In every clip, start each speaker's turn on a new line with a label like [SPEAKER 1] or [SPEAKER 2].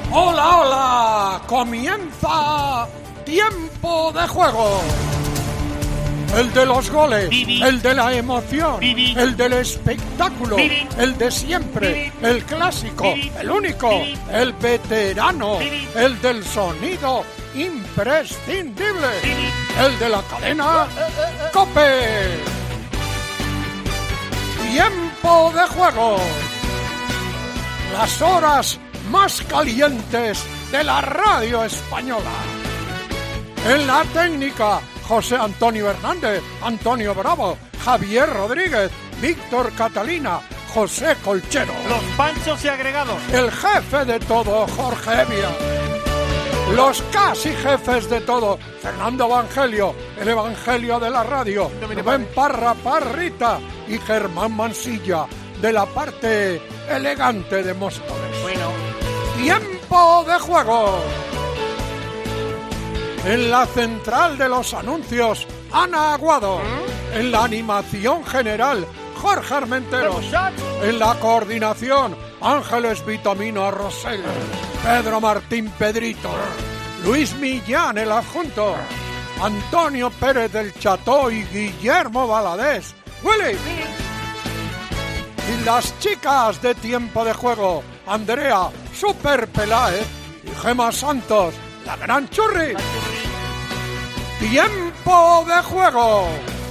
[SPEAKER 1] Hola, hola, comienza Tiempo de Juego. El de los goles, el de la emoción, el del espectáculo, el de siempre, el clásico, el único, el veterano, el del sonido imprescindible, el de la cadena COPE. Tiempo de Juego. Las horas más calientes de la radio española. En la técnica, José Antonio Hernández, Antonio Bravo, Javier Rodríguez, Víctor Catalina, José Colchero.
[SPEAKER 2] Los panchos y agregados.
[SPEAKER 1] El jefe de todo, Jorge Evia. Los casi jefes de todo, Fernando Evangelio, el Evangelio de la radio, Rubén Parra Parrita y Germán Mansilla, de la parte elegante de Móstoles.
[SPEAKER 2] Bueno.
[SPEAKER 1] Tiempo de Juego. En la central de los anuncios, Ana Aguado. En la animación general, Jorge Armenteros. En la coordinación, Ángeles Vitamino Rosell. Pedro Martín Pedrito. Luis Millán, el adjunto. Antonio Pérez del Cható y Guillermo Valadés. ¡Willy! Y las chicas de Tiempo de Juego, Andrea Super Peláez y Gema Santos, la gran Churri. Tiempo de Juego.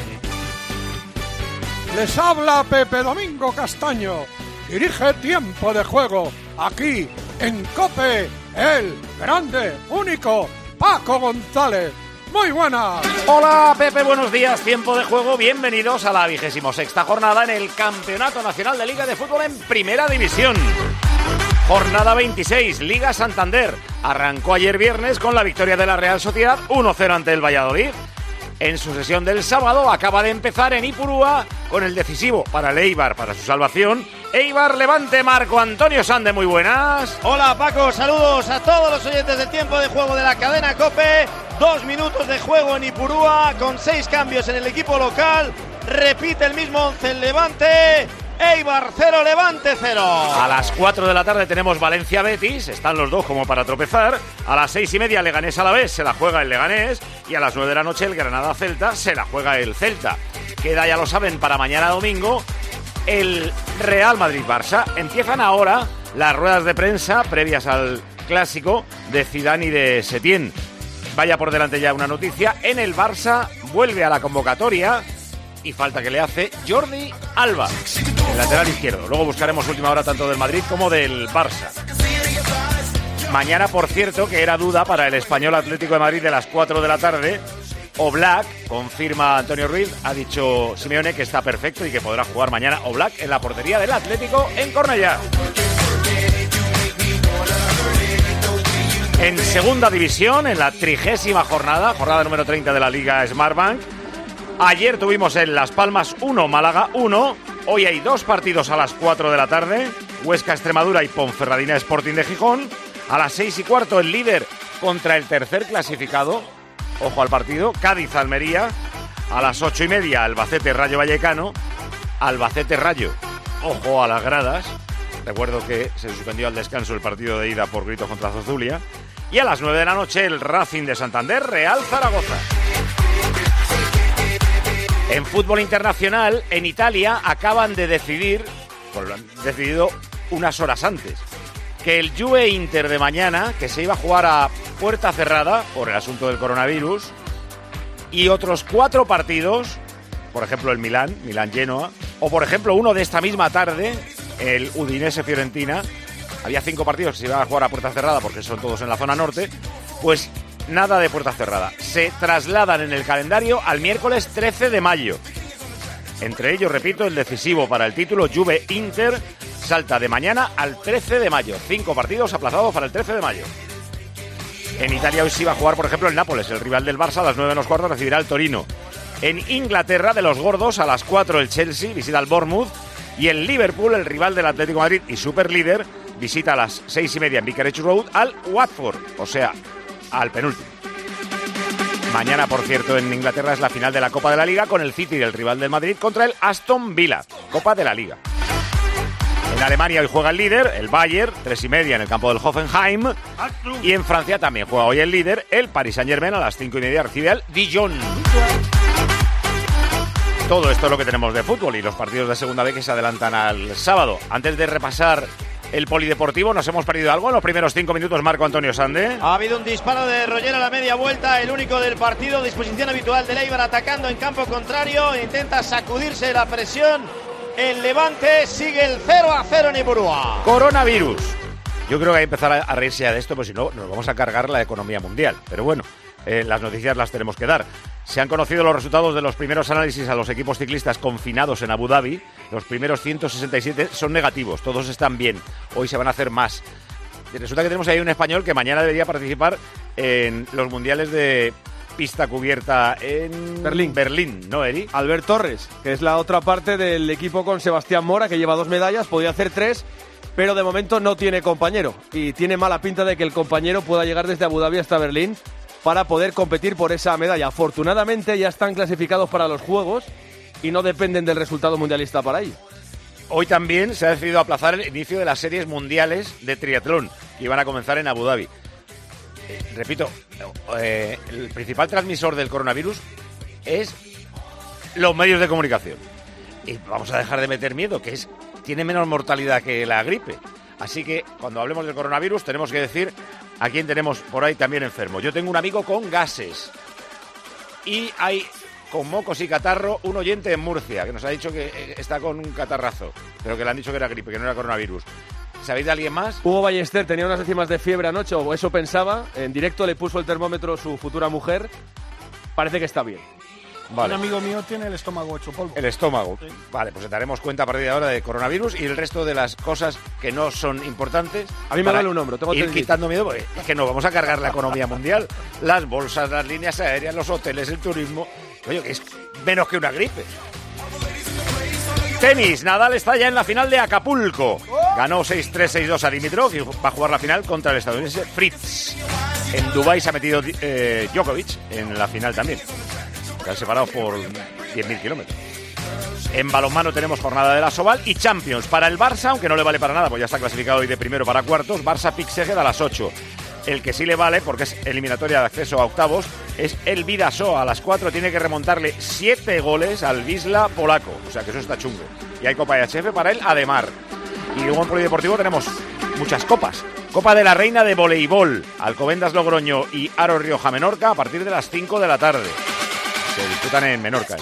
[SPEAKER 1] Les habla Pepe Domingo Castaño. Dirige Tiempo de Juego aquí en COPE, el grande, único Paco González. Muy buenas.
[SPEAKER 3] Hola Pepe, buenos días, Tiempo de Juego, bienvenidos a la 26ª jornada en el Campeonato Nacional de Liga de Fútbol en Primera División. Jornada 26, Liga Santander. Arrancó ayer viernes con la victoria de la Real Sociedad 1-0 ante el Valladolid. En su sesión del sábado acaba de empezar en Ipurúa con el decisivo para el Eibar, para su salvación. Eibar Levante, Marco Antonio Sande, muy buenas.
[SPEAKER 2] Hola Paco, saludos a todos los oyentes del Tiempo de Juego de la cadena COPE. 2 minutos de juego en Ipurúa con 6 cambios en el equipo local. Repite el mismo 11 el Levante. Eibar 0, Levante 0.
[SPEAKER 3] A las 4 de la tarde tenemos Valencia-Betis, están los dos como para tropezar. A las 6:30 Leganés-Alavés, se la juega el Leganés. Y a las 9 de la noche el Granada-Celta, se la juega el Celta. Queda, ya lo saben, para mañana domingo el Real Madrid-Barça. Empiezan ahora las ruedas de prensa previas al clásico de Zidane y de Setién. Vaya por delante ya una noticia, en el Barça vuelve a la convocatoria y falta que le hace Jordi Alba, el lateral izquierdo. Luego buscaremos última hora tanto del Madrid como del Barça. Mañana, por cierto, que era duda para el Español Atlético de Madrid de las 4 de la tarde, Oblak, confirma Antonio Ruiz, ha dicho Simeone que está perfecto y que podrá jugar mañana Oblak en la portería del Atlético en Cornellá. En segunda división, en la 30ª jornada número 30 de la Liga Smartbank. Ayer tuvimos en Las Palmas 1, Málaga 1. Hoy hay 2 partidos a las 4 de la tarde. Huesca Extremadura y Ponferradina Sporting de Gijón. A las 6:15 el líder contra el tercer clasificado. Ojo al partido. Cádiz Almería. A las 8:30 Albacete Rayo Vallecano. Albacete Rayo. Ojo a las gradas. Recuerdo que se suspendió al descanso el partido de ida por gritos contra Zozulia. Y a las 9 de la noche el Racing de Santander, Real Zaragoza. En fútbol internacional, en Italia acaban de decidir, pues lo han decidido unas horas antes, que el Juve Inter de mañana, que se iba a jugar a puerta cerrada por el asunto del coronavirus, y otros 4 partidos, por ejemplo el Milán-Genoa, o por ejemplo uno de esta misma tarde, el Udinese-Fiorentina. Había 5 partidos que se iban a jugar a puerta cerrada porque son todos en la zona norte, pues nada de puerta cerrada. Se trasladan en el calendario al miércoles 13 de mayo. Entre ellos, repito, el decisivo para el título Juve-Inter salta de mañana al 13 de mayo. 5 partidos aplazados para el 13 de mayo. En Italia hoy sí va a jugar, por ejemplo, el Nápoles, el rival del Barça, a las 9:15 recibirá el Torino. En Inglaterra, de los gordos, a las 4 el Chelsea visita al Bournemouth. Y el Liverpool, el rival del Atlético de Madrid y superlíder, visita a las 6:30 en Vicarage Road al Watford, o sea, al penúltimo. Mañana, por cierto, en Inglaterra es la final de la Copa de la Liga con el City, el rival del Madrid, contra el Aston Villa. Copa de la Liga. En Alemania hoy juega el líder, el Bayern, 3:30 en el campo del Hoffenheim. Y en Francia también juega hoy el líder, el Paris Saint-Germain, a las 5:30 recibe al Dijon. Todo esto es lo que tenemos de fútbol y los partidos de segunda B que se adelantan al sábado. Antes de repasar el polideportivo, ¿nos hemos perdido algo en los primeros 5 minutos, Marco Antonio Sande?
[SPEAKER 2] Ha habido un disparo de Roger a la media vuelta, el único del partido, disposición habitual del Eibar atacando en campo contrario, intenta sacudirse la presión. El Levante sigue el 0-0 en Ipurúa.
[SPEAKER 3] Coronavirus. Yo creo que hay que empezar a reírse ya de esto, pues si no, nos vamos a cargar la economía mundial. Pero bueno, las noticias las tenemos que dar. Se han conocido los resultados de los primeros análisis a los equipos ciclistas confinados en Abu Dhabi. Los primeros 167 son negativos, todos están bien. Hoy se van a hacer más. Y resulta que tenemos ahí un español que mañana debería participar en los mundiales de pista cubierta en Berlín, ¿no, Eri?
[SPEAKER 4] Albert Torres, que es la otra parte del equipo con Sebastián Mora, que lleva 2 medallas, podía hacer 3, pero de momento no tiene compañero. Y tiene mala pinta de que el compañero pueda llegar desde Abu Dhabi hasta Berlín para poder competir por esa medalla. Afortunadamente ya están clasificados para los Juegos y no dependen del resultado mundialista para ello.
[SPEAKER 3] Hoy también se ha decidido aplazar el inicio de las series mundiales de triatlón, que iban a comenzar en Abu Dhabi. Repito, el principal transmisor del coronavirus es los medios de comunicación. Y vamos a dejar de meter miedo, que tiene menos mortalidad que la gripe. Así que cuando hablemos del coronavirus tenemos que decir a quién tenemos por ahí también enfermo. Yo tengo un amigo con gases y hay con mocos y catarro un oyente en Murcia que nos ha dicho que está con un catarrazo, pero que le han dicho que era gripe, que no era coronavirus. ¿Sabéis de alguien más?
[SPEAKER 4] Hugo Ballester tenía unas décimas de fiebre anoche, o eso pensaba. En directo le puso el termómetro su futura mujer. Parece que está bien.
[SPEAKER 1] Vale. Un amigo mío tiene el estómago hecho polvo.
[SPEAKER 3] El estómago. Sí. Vale, pues daremos cuenta a partir de ahora de coronavirus y el resto de las cosas que no son importantes.
[SPEAKER 4] A mí me duele un hombro. Tengo
[SPEAKER 3] ir quitando miedo porque es que nos vamos a cargar la economía mundial. Las bolsas, las líneas aéreas, los hoteles, el turismo. Oye, que es menos que una gripe. Tenis, Nadal está ya en la final de Acapulco. Ganó 6-3, 6-2 a Dimitrov y va a jugar la final contra el estadounidense Fritz. En Dubái se ha metido Djokovic en la final también. Están separados por 10.000 kilómetros. En balonmano tenemos jornada de la Soval y Champions para el Barça, aunque no le vale para nada, pues ya está clasificado hoy de primero para cuartos. Barça-Pick Szeged a las 8. El que sí le vale, porque es eliminatoria de acceso a octavos, es el Vidasoa a las 4. Tiene que remontarle 7 goles al Wisla polaco. O sea que eso está chungo. Y hay Copa IHF para el Ademar. Y luego en polideportivo tenemos muchas copas. Copa de la Reina de voleibol. Alcobendas Logroño y Aro Rioja Menorca a partir de las 5 de la tarde. Se disputan en Menorca,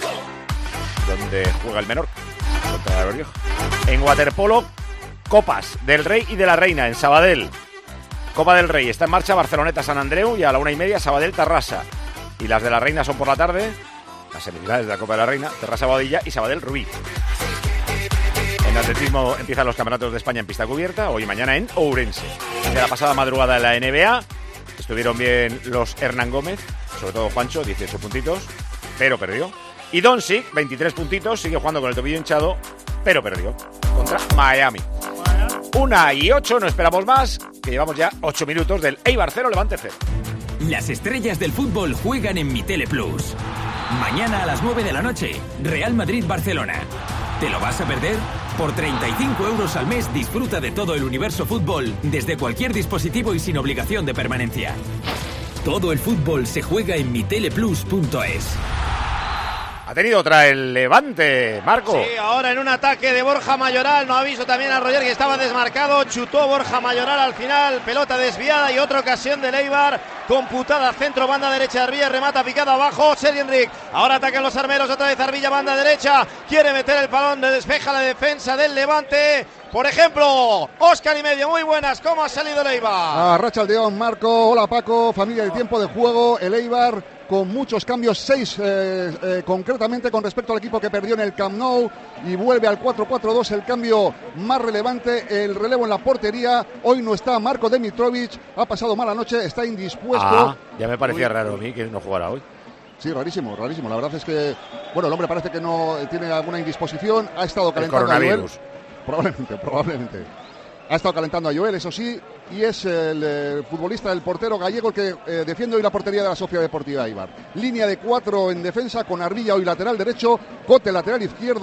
[SPEAKER 3] donde juega el Menorca contra Aro Rioja. En waterpolo, Copas del Rey y de la Reina en Sabadell. Copa del Rey está en marcha, Barceloneta San Andreu y a la 1:30 Sabadell Tarrasa. Y las de la Reina son por la tarde, las semifinales de la Copa de la Reina, Terrassa Boadilla y Sabadell Rubí. En atletismo empiezan los campeonatos de España en pista cubierta, hoy y mañana en Ourense. De la pasada madrugada en la NBA estuvieron bien los Hernán Gómez, sobre todo Juancho, 18 puntitos, pero perdió. Y Doncic, 23 puntitos, sigue jugando con el tobillo hinchado, pero perdió contra Miami. 1:08, no esperamos más, que llevamos ya 8 minutos del Eibar 0, Levante 0.
[SPEAKER 5] Las estrellas del fútbol juegan en Mi Tele Plus. Mañana a las 9 de la noche, Real Madrid-Barcelona. ¿Te lo vas a perder? Por 35 € al mes disfruta de todo el universo fútbol desde cualquier dispositivo y sin obligación de permanencia. Todo el fútbol se juega en miteleplus.es.
[SPEAKER 3] Ha tenido otra el Levante, Marco.
[SPEAKER 2] Sí, ahora en un ataque de Borja Mayoral, no ha visto también a Roger que estaba desmarcado, chutó Borja Mayoral al final, pelota desviada y otra ocasión de Eibar, computada centro, banda derecha de Arbilla, remata picada abajo, Sergi Enric, ahora atacan los armeros, otra vez Arbilla, banda derecha, quiere meter el balón, despeja la defensa del Levante. Por ejemplo, Óscar y medio, muy buenas, ¿cómo ha salido el Eibar?
[SPEAKER 6] Arratsaldeon, Marco, hola Paco, familia de tiempo de juego, el Eibar con muchos cambios, 6 concretamente con respecto al equipo que perdió en el Camp Nou y vuelve al 4-4-2, el cambio más relevante, el relevo en la portería, hoy no está Marko Dimitrovic, ha pasado mala noche, está indispuesto.
[SPEAKER 3] Ya me parecía raro a mí que no jugara hoy.
[SPEAKER 6] Sí, rarísimo, rarísimo, la verdad es que, bueno, el hombre parece que no tiene alguna indisposición, ha estado calentando a Joel. Probablemente. Ha estado calentando a Joel, eso sí, y es el futbolista, el portero gallego, el que defiende hoy la portería de la Sociedad Deportiva Eibar. Línea de 4 en defensa, con Arbilla hoy lateral derecho, Cote lateral izquierdo,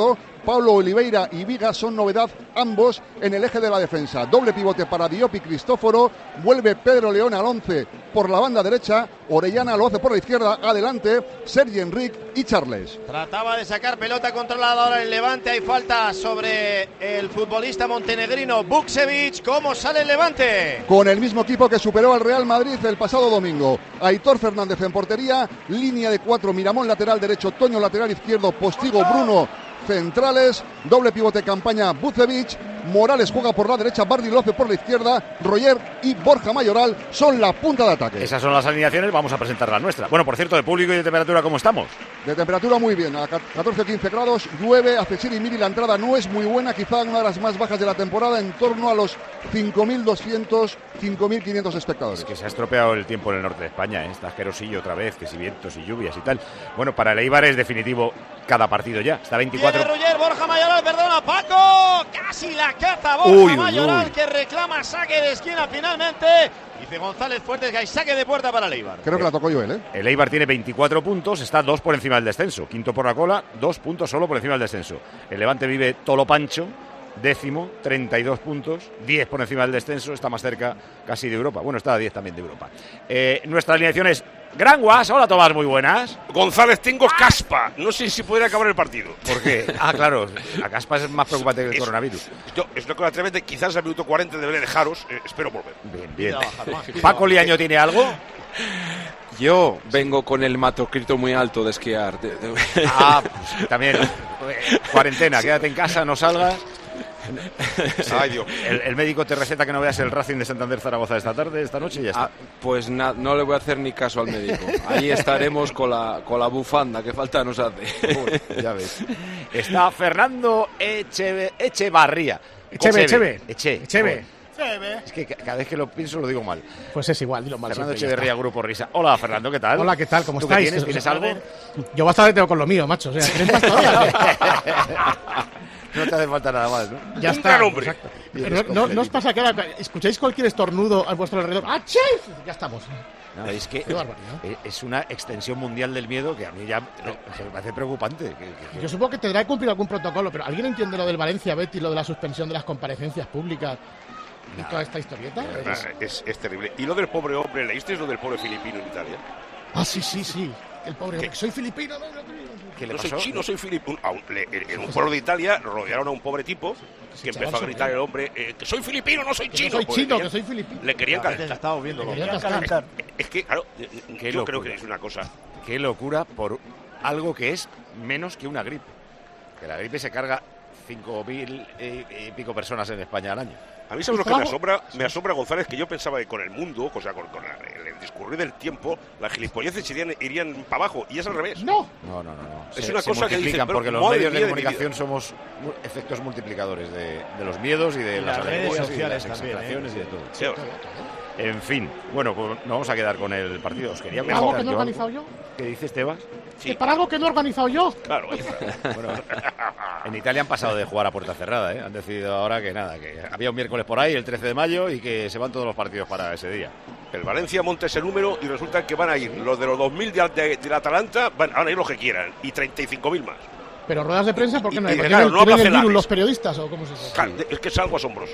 [SPEAKER 6] Pablo Oliveira y Viga son novedad ambos en el eje de la defensa. Doble pivote para Diop y Cristóforo. Vuelve Pedro León al 11 por la banda derecha. Orellana lo hace por la izquierda. Adelante Sergi Enric y Charles.
[SPEAKER 2] Trataba de sacar pelota controlada ahora el Levante. Hay falta sobre el futbolista montenegrino Vukcevic. ¿Cómo sale el Levante?
[SPEAKER 6] Con el mismo equipo que superó al Real Madrid el pasado domingo. Aitor Fernández en portería. Línea de 4. Miramón lateral derecho. Toño lateral izquierdo. Postigo, Bruno centrales. Doble pivote Campaña, Vukcevic. Morales juega por la derecha, Bardi López por la izquierda, Roger y Borja Mayoral son la punta de ataque.
[SPEAKER 3] Esas son las alineaciones, vamos a presentar la nuestra. Bueno, por cierto, de público y de temperatura, ¿cómo estamos?
[SPEAKER 6] De temperatura muy bien, a 14 o 15 grados, llueve, hace chirimiri, la entrada no es muy buena, quizá una de las más bajas de la temporada, en torno a los 5.200, 5.500 espectadores.
[SPEAKER 3] Es que se ha estropeado el tiempo en el norte de España, ¿eh? Está asquerosillo otra vez, que si vientos y lluvias y tal. Bueno, para el Eibar es definitivo cada partido ya, está 24...
[SPEAKER 2] Viene Roger, Borja Mayoral, perdona, Paco, casi la caza Borja Mayoral, que reclama saque de esquina finalmente. Dice González Fuertes que hay saque de puerta para el Eibar.
[SPEAKER 6] Creo que la tocó Joel, ¿eh?
[SPEAKER 3] El Eibar tiene 24 puntos, está 2 por encima del descenso. Quinto por la cola, 2 puntos solo por encima del descenso. El Levante vive Tolo Pancho, décimo, 32 puntos, 10 por encima del descenso, está más cerca casi de Europa. Bueno, está a 10 también de Europa. Nuestra alineación es Gran Guas. Hola, Tomás, muy buenas.
[SPEAKER 7] González, tengo caspa. No sé si podría acabar el partido.
[SPEAKER 3] ¿Por qué? Ah, claro, la caspa es más preocupante que el coronavirus.
[SPEAKER 7] Es lo que me atrevo, quizás al minuto 40 deberé dejaros. Espero volver.
[SPEAKER 3] Bien. ¿Paco Liaño tiene algo?
[SPEAKER 8] Yo vengo con el hematocrit muy alto de esquiar.
[SPEAKER 3] Ah, pues también. Cuarentena, quédate en casa, no salgas.
[SPEAKER 7] Ay, Dios.
[SPEAKER 3] El médico te receta que no veas el Racing de Santander Zaragoza esta noche y ya está.
[SPEAKER 8] Pues no le voy a hacer ni caso al médico. Ahí estaremos con la bufanda, que falta nos hace.
[SPEAKER 3] Ya ves. Está Fernando Echevarría.
[SPEAKER 9] Echeve.
[SPEAKER 3] Es que cada vez que lo pienso lo digo mal.
[SPEAKER 9] Pues es igual, dilo mal.
[SPEAKER 3] Fernando Echeverría, Grupo Risa. Hola, Fernando, ¿qué tal?
[SPEAKER 9] Hola, ¿qué tal? ¿Cómo
[SPEAKER 3] ¿Tú
[SPEAKER 9] estáis?
[SPEAKER 3] qué ¿Tienes algo?
[SPEAKER 9] Yo bastante tengo con lo mío, macho. O sea, ¿tienes más todavía?
[SPEAKER 3] No te hace falta nada más, ¿no?
[SPEAKER 9] Ya está. Exacto. No os pasa que ahora escucháis cualquier estornudo a vuestro alrededor. ¡Ah, chef! Ya estamos.
[SPEAKER 3] No, es que es una extensión mundial del miedo que a mí ya me parece preocupante.
[SPEAKER 9] Yo supongo que tendrá que cumplir algún protocolo, pero ¿alguien entiende lo del Valencia Betis, lo de la suspensión de las comparecencias públicas y toda esta historieta?
[SPEAKER 7] Es terrible. ¿Y lo del pobre hombre? ¿Leísteis lo del pobre filipino en Italia?
[SPEAKER 9] Ah, sí. El pobre hombre. Soy filipino.
[SPEAKER 3] ¿Qué le
[SPEAKER 7] no
[SPEAKER 3] pasó?
[SPEAKER 7] soy chino, soy filipino. En un pueblo de Italia rodearon a un pobre tipo que empezó a gritar el hombre que soy filipino, no soy chino.
[SPEAKER 9] Soy chino, que soy filipino.
[SPEAKER 7] Le querían calentar.
[SPEAKER 2] Estamos viendo
[SPEAKER 7] Es que, claro, yo creo que es una cosa.
[SPEAKER 3] Qué locura por algo que es menos que una gripe. Que la gripe se carga 5.000 y pico personas en España al año.
[SPEAKER 7] A mí, ¿sabes lo que me asombra? Me asombra, González, que yo pensaba que con el mundo, o sea, con el discurrir del tiempo, las gilipolleces irían para abajo, y es al revés.
[SPEAKER 9] No.
[SPEAKER 7] Es una cosa que dicen,
[SPEAKER 3] porque los medios de comunicación somos efectos multiplicadores de los miedos y de las
[SPEAKER 2] redes sociales
[SPEAKER 3] y de las exageraciones y de todo.
[SPEAKER 7] Sí,
[SPEAKER 3] En fin, bueno, pues nos vamos a quedar con el partido. Os quería
[SPEAKER 9] ¿Algo que no he organizado yo?
[SPEAKER 3] ¿Qué dices, Tebas?
[SPEAKER 9] Sí. ¿Para algo que no he organizado yo?
[SPEAKER 7] Claro, ahí está.
[SPEAKER 3] Bueno, en Italia han pasado de jugar a puerta cerrada, ¿eh? Han decidido ahora que nada, que había un miércoles por ahí, el 13 de mayo, y que se van todos los partidos para ese día.
[SPEAKER 7] El Valencia monta ese número y resulta que van a ir los de los 2.000 del Atalanta, van a ir los que quieran, y 35.000 más.
[SPEAKER 9] Pero ruedas de prensa, ¿por qué no hay?
[SPEAKER 7] Claro, no
[SPEAKER 9] ¿Tienen el virus los periodistas o cómo se dice?
[SPEAKER 7] Claro, es que es algo asombroso.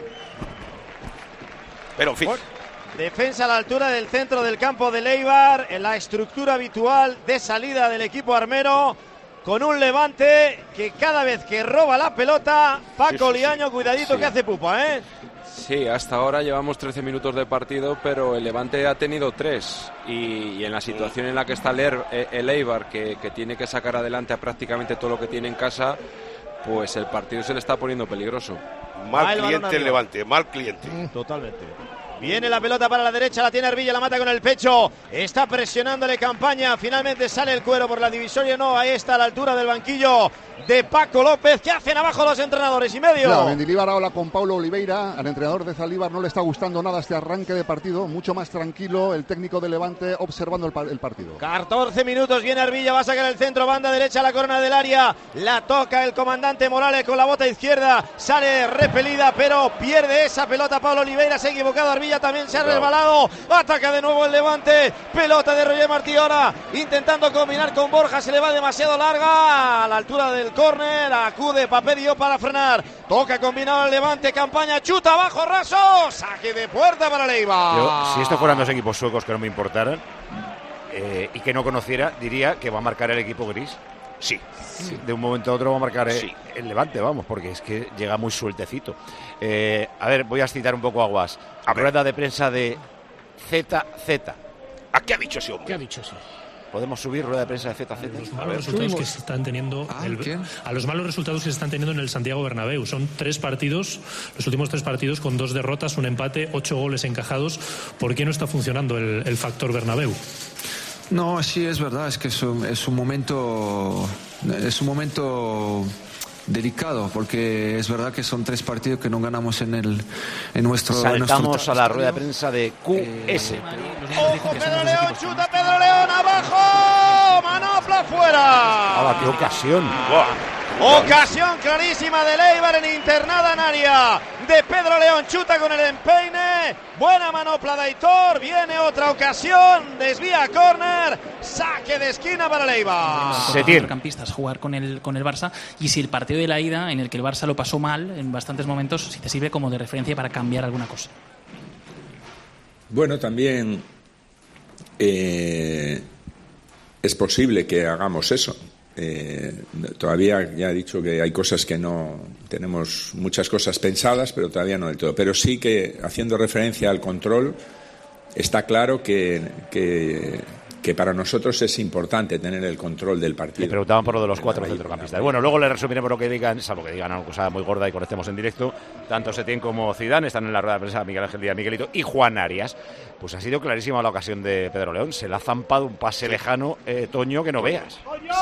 [SPEAKER 7] Pero, en fin.
[SPEAKER 2] Defensa a la altura del centro del campo del Eibar, en la estructura habitual de salida del equipo armero, con un Levante que cada vez que roba la pelota, Paco Liaño, cuidadito que hace pupa, ¿eh?
[SPEAKER 8] Sí, hasta ahora llevamos 13 minutos de partido, pero el Levante ha tenido 3. Y en la situación en la que está el Eibar, que tiene que sacar adelante a prácticamente todo lo que tiene en casa, pues el partido se le está poniendo peligroso.
[SPEAKER 7] Mal cliente el Levante, mal cliente.
[SPEAKER 2] Totalmente. Viene la pelota para la derecha, la tiene Arvilla, la mata con el pecho. Está presionándole Campaña. Finalmente sale el cuero por la divisoria. No, ahí está a la altura del banquillo de Paco López. ¿Qué hacen abajo los entrenadores? Y medio.
[SPEAKER 6] Claro, Mendilibar habla con Paulo Oliveira. Al entrenador de Zalíbar no le está gustando nada este arranque de partido. Mucho más tranquilo el técnico de Levante observando el partido.
[SPEAKER 2] 14 minutos, viene Arvilla, va a sacar el centro, banda derecha, la corona del área. La toca el comandante Morales con la bota izquierda. Sale repelida, pero pierde esa pelota Paulo Oliveira. Se ha equivocado Arvilla. Sevilla también se ha resbalado. Ataca de nuevo el Levante. Pelota de Roger Martí ahora intentando combinar con Borja. Se le va demasiado larga a la altura del córner. Acude Paperio para frenar. Toca combinado el Levante. Campaña, chuta abajo Raso. Saque de puerta para Leibar.
[SPEAKER 3] Yo, si estos fueran dos equipos suecos que no me importaran y que no conociera, diría que va a marcar el equipo gris.
[SPEAKER 7] Sí.
[SPEAKER 3] De un momento a otro va a marcar el Levante, vamos, porque es que llega muy sueltecito. A ver, voy a citar un poco a Guas. Rueda de prensa de ZZ.
[SPEAKER 7] ¿A qué ha dicho ese hombre?
[SPEAKER 9] ¿Qué ha dicho ese?
[SPEAKER 3] ¿Podemos subir rueda de prensa de ZZ?
[SPEAKER 10] Los malos resultados que se están teniendo a los malos resultados que se están teniendo en el Santiago Bernabéu. Son 3 partidos, los últimos 3 partidos con 2 derrotas, un empate, 8 goles encajados. ¿Por qué no está funcionando el factor Bernabéu?
[SPEAKER 11] No, sí, es verdad, es que es un momento delicado, porque es verdad que son 3 partidos que no ganamos en nuestro...
[SPEAKER 3] Saltamos a la rueda de prensa de QS.
[SPEAKER 2] ¡Ojo, Pedro León! ¡Chuta Pedro León! ¡Abajo! ¡Manopla fuera!
[SPEAKER 3] ¡Hala, qué ocasión!
[SPEAKER 2] Ocasión clarísima de Leibar en internada en área de Pedro León. Chuta con el empeine. Buena manopla de Aitor. Viene otra ocasión. Desvía a córner. Saque de esquina para Leibar.
[SPEAKER 12] Centrocampistas jugar con el Barça. Y si el partido de la ida, en el que el Barça lo pasó mal en bastantes momentos, si te sirve como de referencia para cambiar alguna cosa.
[SPEAKER 13] Bueno, también es posible que hagamos eso. Todavía ya he dicho que hay cosas que no tenemos, muchas cosas pensadas, pero todavía no del todo. Pero sí que, haciendo referencia al control, está claro que para nosotros es importante tener el control del partido.
[SPEAKER 3] Me preguntaban por lo de los 4 centrocampistas. Bueno, luego le resumiremos lo que digan, salvo que digan una cosa muy gorda y conectemos en directo. Tanto Setién como Zidane están en la rueda de prensa, Miguel Ángel Díaz, Miguelito y Juan Arias. Pues ha sido clarísima la ocasión de Pedro León. Se le ha zampado un pase lejano, Toño, que no veas.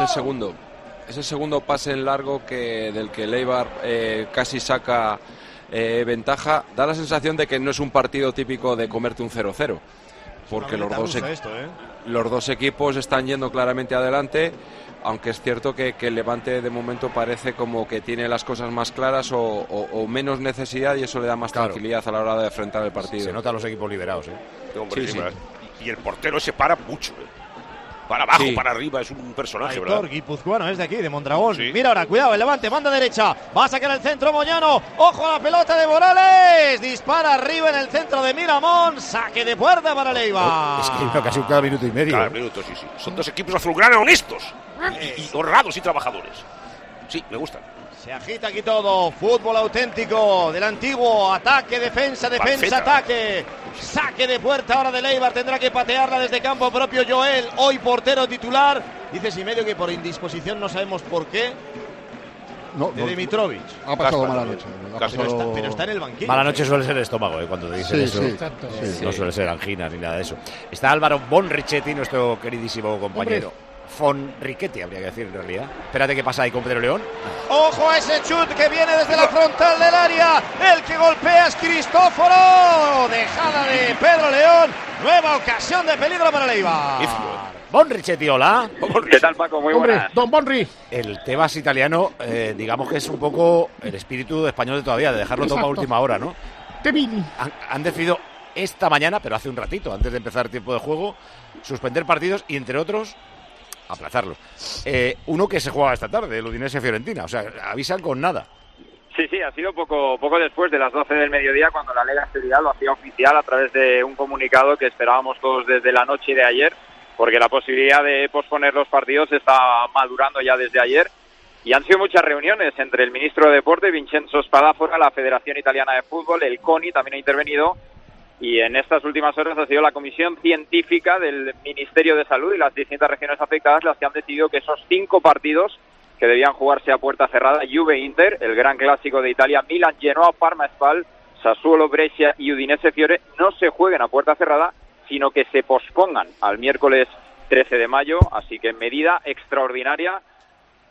[SPEAKER 8] Es el segundo pase en largo del que Leibar casi saca ventaja. Da la sensación de que no es un partido típico de comerte un 0-0. Porque los dos equipos están yendo claramente adelante, aunque es cierto que el Levante de momento parece como que tiene las cosas más claras o menos necesidad, y eso le da más tranquilidad a la hora de enfrentar el partido.
[SPEAKER 3] Se nota a los equipos liberados,
[SPEAKER 7] Hombre, sí. Y el portero se para mucho, Para abajo, para arriba, es un personaje,
[SPEAKER 2] Aitor,
[SPEAKER 7] ¿verdad?
[SPEAKER 2] guipuzcoano, es de aquí, de Mondragón. Sí. Mira ahora, cuidado, el Levante, manda derecha. Va a sacar el centro Moyano. Ojo a la pelota de Morales. Dispara arriba en el centro de Miramón. Saque de puerta para Leibar.
[SPEAKER 3] Es que casi cada minuto y medio.
[SPEAKER 7] Cada minuto, sí. Son dos equipos azulgrana honestos. Y honrados y trabajadores. Sí, me gustan.
[SPEAKER 2] Se agita aquí todo. Fútbol auténtico del antiguo. Ataque, defensa, ataque. Saque de puerta ahora de Leibar. Tendrá que patearla desde campo propio Joel. Hoy portero titular. Dice Simedio que por indisposición, no sabemos por qué, de Dimitrovic.
[SPEAKER 6] Ha pasado mala noche.
[SPEAKER 2] Pero está en el banquillo.
[SPEAKER 3] Mala noche suele ser el estómago, cuando te dicen eso.
[SPEAKER 9] Exacto.
[SPEAKER 3] No suele ser anginas ni nada de eso. Está Álvaro Bonrichetti, nuestro queridísimo compañero. Fonrichetti, habría que decir en realidad. Espérate, ¿qué pasa ahí con Pedro León?
[SPEAKER 2] Ojo a ese chut que viene desde la frontal del área. El que golpea es Cristóforo. Dejada de Pedro León. Nueva ocasión de peligro para Leibar.
[SPEAKER 3] Bonrichetti, hola.
[SPEAKER 14] ¿Qué tal, Paco? Muy buenas.
[SPEAKER 9] Don Bonri.
[SPEAKER 3] El Tebas italiano, digamos que es un poco el espíritu español de todavía, de dejarlo todo para última hora, ¿no? Han decidido esta mañana, pero hace un ratito, antes de empezar el tiempo de juego, suspender partidos y, entre otros, aplazarlos. Uno que se juega esta tarde, el Udinese-Fiorentina. O sea, avisan con nada.
[SPEAKER 14] Sí, ha sido poco después de las 12 del mediodía, cuando la Lega Serie A lo hacía oficial a través de un comunicado que esperábamos todos desde la noche de ayer, porque la posibilidad de posponer los partidos está madurando ya desde ayer. Y han sido muchas reuniones entre el ministro de Deporte, Vincenzo Spadafora, la Federación Italiana de Fútbol, el CONI también ha intervenido. Y en estas últimas horas ha sido la Comisión Científica del Ministerio de Salud y las distintas regiones afectadas las que han decidido que esos 5 partidos que debían jugarse a puerta cerrada, Juve-Inter, el gran clásico de Italia, Milan-Genoa, Parma-Spal, Sassuolo-Brescia y Udinese-Fiore, no se jueguen a puerta cerrada, sino que se pospongan al miércoles 13 de mayo. Así que medida extraordinaria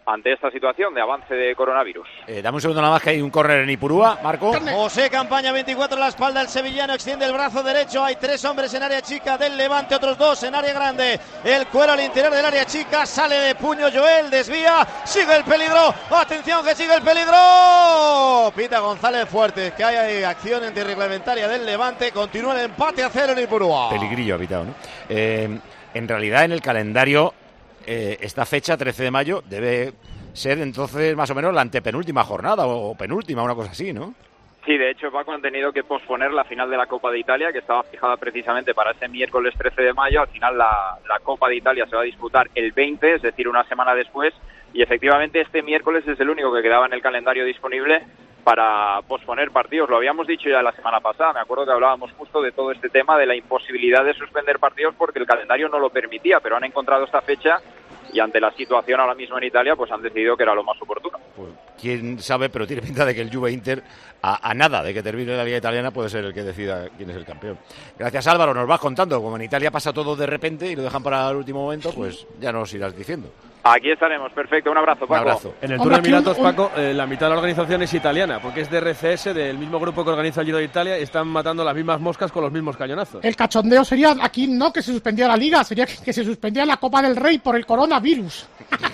[SPEAKER 14] ante esta situación de avance de coronavirus.
[SPEAKER 3] Dame un segundo nada más, que hay un córner en Ipurúa, Marco.
[SPEAKER 2] José Campaña, 24 en la espalda, el sevillano extiende el brazo derecho, hay 3 hombres en área chica del Levante, otros 2 en área grande, el cuero al interior del área chica, sale de puño Joel, desvía, sigue el peligro, atención que sigue el peligro, pita González Fuertes, que hay acción antirreglamentaria del Levante, continúa el empate a 0 en Ipurúa.
[SPEAKER 3] Peligrillo ha pitado, ¿no? En realidad en el calendario esta fecha, 13 de mayo, debe ser entonces más o menos la antepenúltima jornada o penúltima, una cosa así, ¿no?
[SPEAKER 14] Sí, de hecho Paco han tenido que posponer la final de la Copa de Italia, que estaba fijada precisamente para ese miércoles 13 de mayo. Al final la Copa de Italia se va a disputar el 20, es decir, una semana después, y efectivamente este miércoles es el único que quedaba en el calendario disponible para posponer partidos. Lo habíamos dicho ya la semana pasada, me acuerdo que hablábamos justo de todo este tema de la imposibilidad de suspender partidos porque el calendario no lo permitía, pero han encontrado esta fecha y ante la situación ahora mismo en Italia pues han decidido que era lo más oportuno.
[SPEAKER 3] Pues quién sabe, pero tiene pinta de que el Juve Inter a nada de que termine la Liga Italiana puede ser el que decida quién es el campeón. Gracias, Álvaro, nos vas contando, como en Italia pasa todo de repente y lo dejan para el último momento, pues ya nos irás diciendo.
[SPEAKER 14] Aquí estaremos, perfecto, un abrazo, Paco.
[SPEAKER 3] Un abrazo.
[SPEAKER 4] En el Tour de Emiratos, Paco, la mitad de la organización es italiana, porque es de RCS, del mismo grupo que organiza el Giro de Italia, y están matando las mismas moscas con los mismos cañonazos.
[SPEAKER 9] El cachondeo sería aquí no que se suspendiera la Liga, sería que se suspendiera la Copa del Rey por el coronavirus.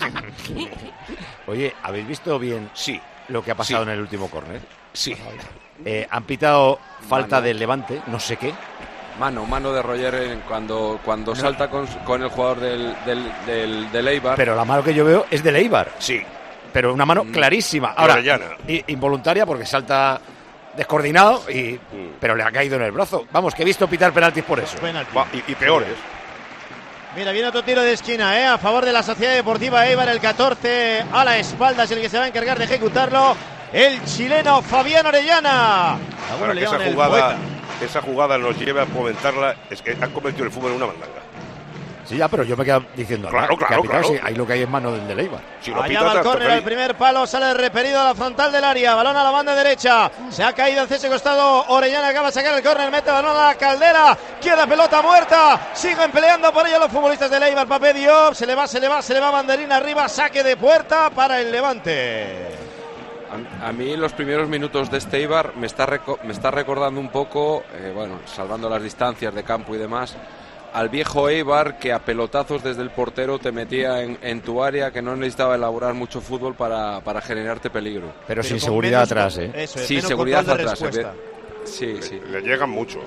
[SPEAKER 3] Oye, ¿habéis visto bien lo que ha pasado en el último córner?
[SPEAKER 7] Sí.
[SPEAKER 3] Han pitado falta del Levante, no sé qué.
[SPEAKER 8] Mano de Roger cuando salta con el jugador del Eibar.
[SPEAKER 3] Pero la mano que yo veo es del Eibar.
[SPEAKER 7] Sí.
[SPEAKER 3] Pero una mano clarísima. Ahora, involuntaria porque salta descoordinado, pero le ha caído en el brazo. Vamos, que he visto pitar penaltis por eso.
[SPEAKER 7] Y peores.
[SPEAKER 2] Mira, viene otro tiro de esquina, a favor de la Sociedad Deportiva Eibar, el 14 a la espalda es el que se va a encargar de ejecutarlo, el chileno Fabián Orellana.
[SPEAKER 7] Ahora que esa jugada nos lleva a comentarla, es que han convertido el fútbol en una mandanga.
[SPEAKER 3] Sí, ya, pero yo me quedo diciendo
[SPEAKER 7] claro.
[SPEAKER 3] Sí, ahí lo que hay en mano del Eibar.
[SPEAKER 7] Si
[SPEAKER 2] allá va el córner, al primer palo, sale repelido a la frontal del área, balón a la banda derecha, se ha caído hacia ese costado, Orellana acaba de sacar el córner, mete balón a la Caldera, queda pelota muerta, siguen peleando por ello los futbolistas del Eibar, Papé Diop, se le va Banderín arriba, saque de puerta para el Levante.
[SPEAKER 8] A mí los primeros minutos de este Eibar me está recordando un poco, salvando las distancias de campo y demás, al viejo Eibar que a pelotazos desde el portero te metía en tu área, que no necesitaba elaborar mucho fútbol para generarte peligro.
[SPEAKER 3] Pero sin seguridad atrás,
[SPEAKER 8] Sí, seguridad atrás. Sí.
[SPEAKER 7] Le llegan mucho.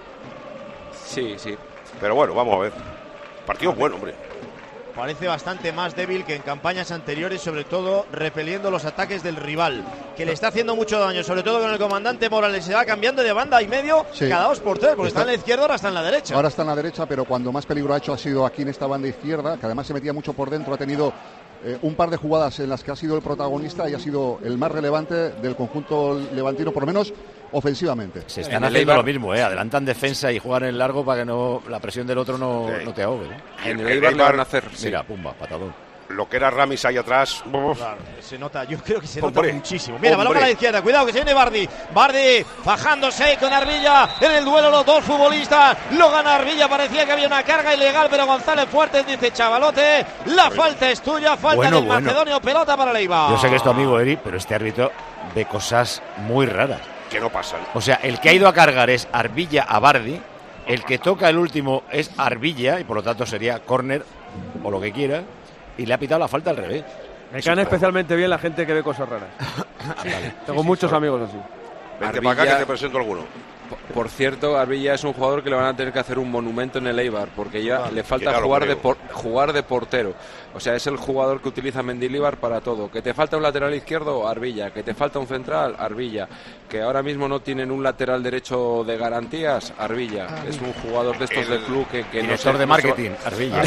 [SPEAKER 8] Sí.
[SPEAKER 7] Pero bueno, vamos a ver. Partido bueno, hombre.
[SPEAKER 2] Parece bastante más débil que en campañas anteriores, sobre todo repeliendo los ataques del rival, que le está haciendo mucho daño, sobre todo con el comandante Morales. Se va cambiando de banda y medio cada 2 por 3, porque está en la izquierda, ahora está en la derecha.
[SPEAKER 6] Ahora está en la derecha, pero cuando más peligro ha hecho ha sido aquí en esta banda izquierda, que además se metía mucho por dentro, ha tenido un par de jugadas en las que ha sido el protagonista y ha sido el más relevante del conjunto levantino, por lo menos ofensivamente.
[SPEAKER 3] Se están haciendo lo mismo, adelantan defensa y juegan en largo para que la presión del otro no te ahogue.
[SPEAKER 8] En el Eibar le van a hacer.
[SPEAKER 3] Mira, pumba, patadón.
[SPEAKER 7] Lo que era Ramis ahí atrás.
[SPEAKER 2] Claro, se nota, yo creo que se nota muchísimo. Mira, balón a la izquierda, cuidado que se viene Bardi fajándose con Arbilla en el duelo, los dos futbolistas. Lo gana Arbilla, parecía que había una carga ilegal, pero González Fuertes dice: chavalote, la falta es tuya, falta del macedonio, pelota para el Eibar.
[SPEAKER 3] Yo sé que es tu amigo Eri, pero este árbitro ve cosas muy raras.
[SPEAKER 7] Que no pasan.
[SPEAKER 3] O sea, el que ha ido a cargar es Arbilla a Bardi, el que toca el último es Arbilla, y por lo tanto sería córner o lo que quiera, y le ha pitado la falta al revés.
[SPEAKER 4] Me caen especialmente bien la gente que ve cosas raras. Tengo muchos amigos así.
[SPEAKER 7] Vente para acá que te presento alguno.
[SPEAKER 8] Por cierto, Arbilla es un jugador que le van a tener que hacer un monumento en el Eibar, porque ya le falta jugar de portero. O sea, es el jugador que utiliza Mendilibar para todo. Que te falta un lateral izquierdo, Arbilla. Que te falta un central, Arbilla. Que ahora mismo no tienen un lateral derecho de garantías, Arbilla. Es un jugador de estos del club que
[SPEAKER 3] director de marketing, Arbilla.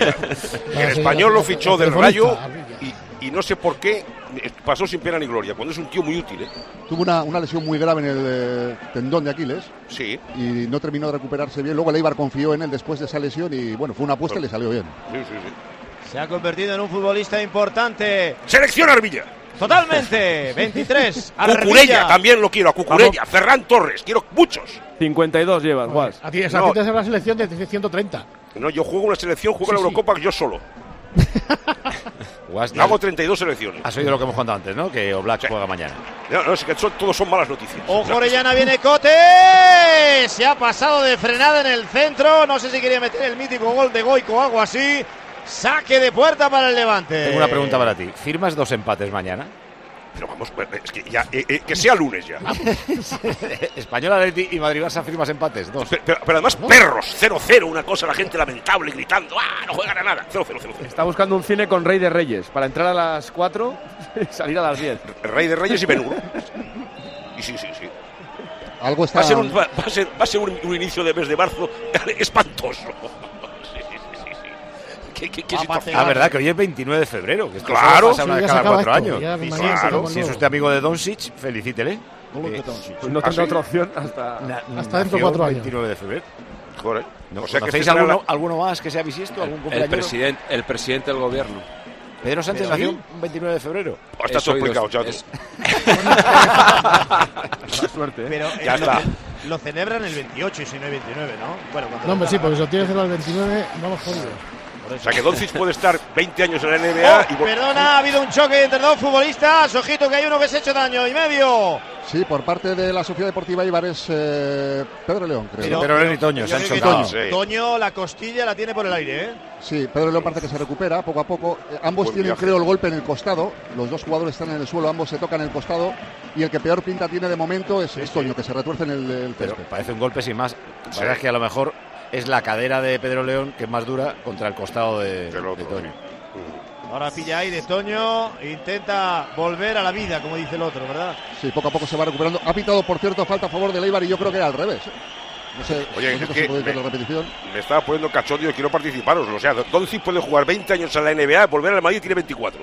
[SPEAKER 7] El español lo fichó del Rayo y no sé por qué pasó sin pena ni gloria, cuando es un tío muy útil.
[SPEAKER 6] Tuvo una lesión muy grave en el tendón de Aquiles.
[SPEAKER 7] Sí.
[SPEAKER 6] Y no terminó de recuperarse bien. Luego el Eibar confió en él después de esa lesión y bueno, fue una apuesta y le salió bien.
[SPEAKER 7] Sí.
[SPEAKER 2] Se ha convertido en un futbolista importante.
[SPEAKER 7] ¡Selección Arbilla!
[SPEAKER 2] Totalmente, 23.
[SPEAKER 7] Cucurella, también lo quiero, a Cucurella. Ferran Torres, quiero muchos.
[SPEAKER 4] 52 llevas, Guas.
[SPEAKER 9] A ti te hace una selección de 130.
[SPEAKER 7] No, yo juego una selección, juego la Eurocopa yo solo. Hago 32 selecciones.
[SPEAKER 3] Has oído lo que hemos contado antes, ¿no? Que Oblak juega mañana.
[SPEAKER 7] No, es que todos son malas noticias.
[SPEAKER 2] Ojo, Orellana, viene Cote. Se ha pasado de frenada en el centro. No sé si quería meter el mítico gol de Goico o algo así. Saque de puerta para el Levante.
[SPEAKER 3] Tengo una pregunta para ti. ¿Firmas 2 empates mañana?
[SPEAKER 7] Pero vamos, es que ya, que sea lunes ya.
[SPEAKER 3] Español, Atleti y Madrid-Barça firmas empates, 2.
[SPEAKER 7] Pero además, perros, 0-0, una cosa, la gente lamentable, gritando, no juegan a nada, 0-0.
[SPEAKER 4] Está buscando un cine con Rey de Reyes, para entrar a las 4 y salir a las 10.
[SPEAKER 7] Rey de Reyes y Benur. Y sí.
[SPEAKER 6] Algo está...
[SPEAKER 7] Va a ser un inicio de mes de marzo espantoso.
[SPEAKER 3] Verdad que hoy es 29 de febrero. Que esto
[SPEAKER 7] claro,
[SPEAKER 3] pasa una vez cada 4 años.
[SPEAKER 7] Claro.
[SPEAKER 3] Si es usted amigo de Doncic, felicítele.
[SPEAKER 4] Pues no tendrá otra opción
[SPEAKER 9] hasta dentro de 4 años.
[SPEAKER 3] 29 de febrero.
[SPEAKER 7] Joder.
[SPEAKER 3] O sea, ¿conocéis alguno más que sea bisiesto? ¿Algún
[SPEAKER 8] cumpleaños? El presidente del gobierno.
[SPEAKER 3] Pedro Sánchez nació un 29 de febrero.
[SPEAKER 7] Está todo explicado, chato.
[SPEAKER 4] Suerte, ¿eh?
[SPEAKER 2] Pero
[SPEAKER 7] ya está.
[SPEAKER 2] Lo celebran el 28 y si no el 29, ¿no? Bueno,
[SPEAKER 9] no, hombre, sí, porque si lo tiene que hacerlo el 29, no lo jodido.
[SPEAKER 7] O sea que Doncic puede estar 20 años en la NBA
[SPEAKER 2] Perdona, ha habido un choque entre 2 futbolistas. Ojito que hay uno que se ha hecho daño y medio.
[SPEAKER 6] Sí, por parte de la Sociedad Deportiva Eibar es Pedro León, creo.
[SPEAKER 3] Pedro León y Toño, se han chocado.
[SPEAKER 2] Toño, la costilla la tiene por el aire, ¿eh?
[SPEAKER 6] Sí, Pedro León parece que se recupera poco a poco. Ambos tienen, creo, el golpe en el costado. Los 2 jugadores están en el suelo, ambos se tocan en el costado. Y el que peor pinta tiene de momento es Toño, que se retuerce en el
[SPEAKER 3] Pero parece un golpe sin más. La verdad es que a lo mejor es la cadera de Pedro León que es más dura contra el costado de Toño.
[SPEAKER 2] Ahora pilla aire Toño, intenta volver a la vida, como dice el otro, ¿verdad?
[SPEAKER 6] Sí, poco a poco se va recuperando. Ha pitado, por cierto, falta a favor del Eibar y yo creo que era al revés. No sé,
[SPEAKER 7] oye,
[SPEAKER 6] es que la repetición.
[SPEAKER 7] Me estaba poniendo cachondo y quiero participaros. O sea, Doncic puede jugar 20 años en la NBA, volver al Madrid y tiene 24.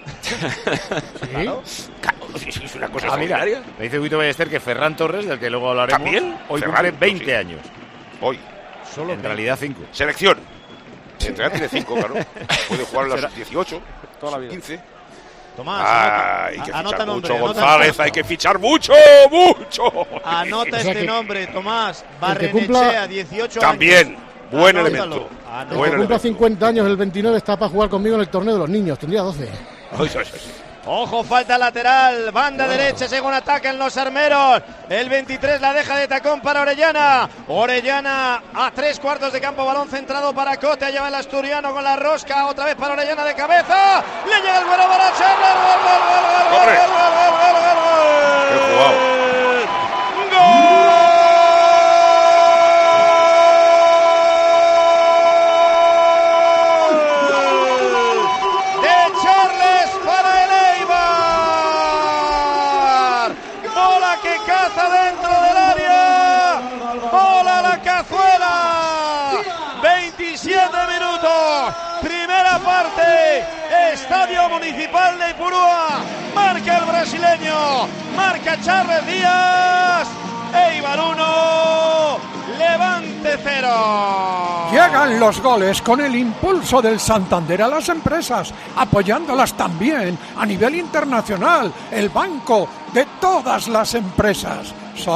[SPEAKER 7] ¿Sí? Es una cosa extraordinaria.
[SPEAKER 3] Me dice Guito Ballester que Ferran Torres, del que luego hablaremos,
[SPEAKER 7] ¿también?
[SPEAKER 3] Hoy cumple 20 años.
[SPEAKER 7] Hoy.
[SPEAKER 3] Solo en realidad 5.
[SPEAKER 7] Selección. En realidad tiene 5, claro. Puede jugar a las 18, toda la vida. 15.
[SPEAKER 2] Tomás,
[SPEAKER 7] hay que
[SPEAKER 2] anota
[SPEAKER 7] fichar
[SPEAKER 2] nombre,
[SPEAKER 7] mucho, González, hay que fichar mucho.
[SPEAKER 2] Anota este nombre, Tomás. Barrenechea, 18
[SPEAKER 7] también,
[SPEAKER 2] años.
[SPEAKER 7] Buen elemento.
[SPEAKER 9] El que cumpla 50 años el 29 está para jugar conmigo en el torneo de los niños, tendría 12.
[SPEAKER 2] Ojo, falta lateral, banda derecha, según atacan los armeros. El 23 la deja de tacón para Orellana. Orellana a 3/4 de campo, balón centrado para Cote. Allá va el asturiano con la rosca, otra vez para Orellana de cabeza. Le llega el güero para Charles. ¡Gol! Dentro del área, bola la cazuela, 27 minutos, primera parte, Estadio Municipal de Ipurúa, marca el brasileño, marca Charles Díaz, Eibar 1, Levante 0.
[SPEAKER 1] Llegan los goles con el impulso del Santander a las empresas, apoyándolas también a nivel internacional, el banco de todas las empresas.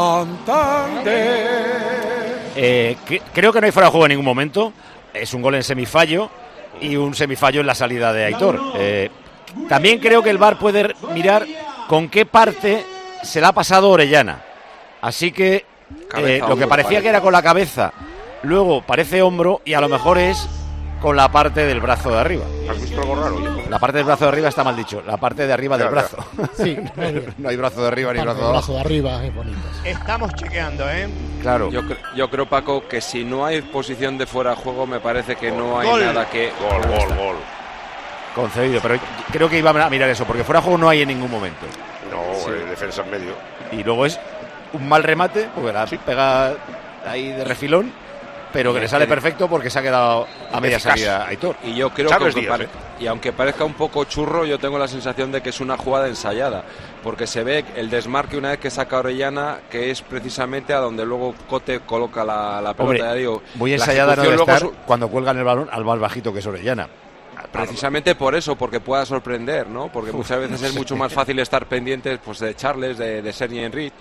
[SPEAKER 1] Santander.
[SPEAKER 3] Creo que no hay fuera de juego en ningún momento. Es un gol en semifallo y un semifallo en la salida de Aitor. También creo que el VAR puede mirar con qué parte se la ha pasado Orellana. Así que lo que parecía que era con la cabeza, luego parece hombro y a lo mejor es con la parte del brazo de arriba.
[SPEAKER 7] ¿Has visto algo raro?
[SPEAKER 3] La parte del brazo de arriba está mal dicho, la parte de arriba del brazo.
[SPEAKER 9] Sí,
[SPEAKER 3] no hay brazo de arriba ni brazo de
[SPEAKER 9] abajo.
[SPEAKER 3] abajo.
[SPEAKER 9] El brazo de arriba es bonito.
[SPEAKER 2] Estamos chequeando, ¿eh?
[SPEAKER 3] Claro.
[SPEAKER 8] Yo creo, Paco, que si no hay posición de fuera de juego, me parece que no hay nada que...
[SPEAKER 7] Gol.
[SPEAKER 3] Concedido, pero creo que iba a mirar eso, porque fuera de juego no hay en ningún momento.
[SPEAKER 7] No, defensa en medio.
[SPEAKER 3] Y luego es un mal remate, porque la pega ahí de refilón, pero que le sale perfecto porque se ha quedado a media salida Aitor.
[SPEAKER 8] Y yo creo y aunque parezca un poco churro, yo tengo la sensación de que es una jugada ensayada, porque se ve el desmarque una vez que saca Orellana, que es precisamente a donde luego Cote coloca la pelota.
[SPEAKER 3] Hombre,
[SPEAKER 8] ya digo,
[SPEAKER 3] muy ensayada no debe estar cuando cuelgan el balón al más bajito que es Orellana.
[SPEAKER 8] Precisamente por eso, porque pueda sorprender, ¿no? Porque muchas veces es mucho más fácil estar pendientes pues de Charles, de Sergi Henry.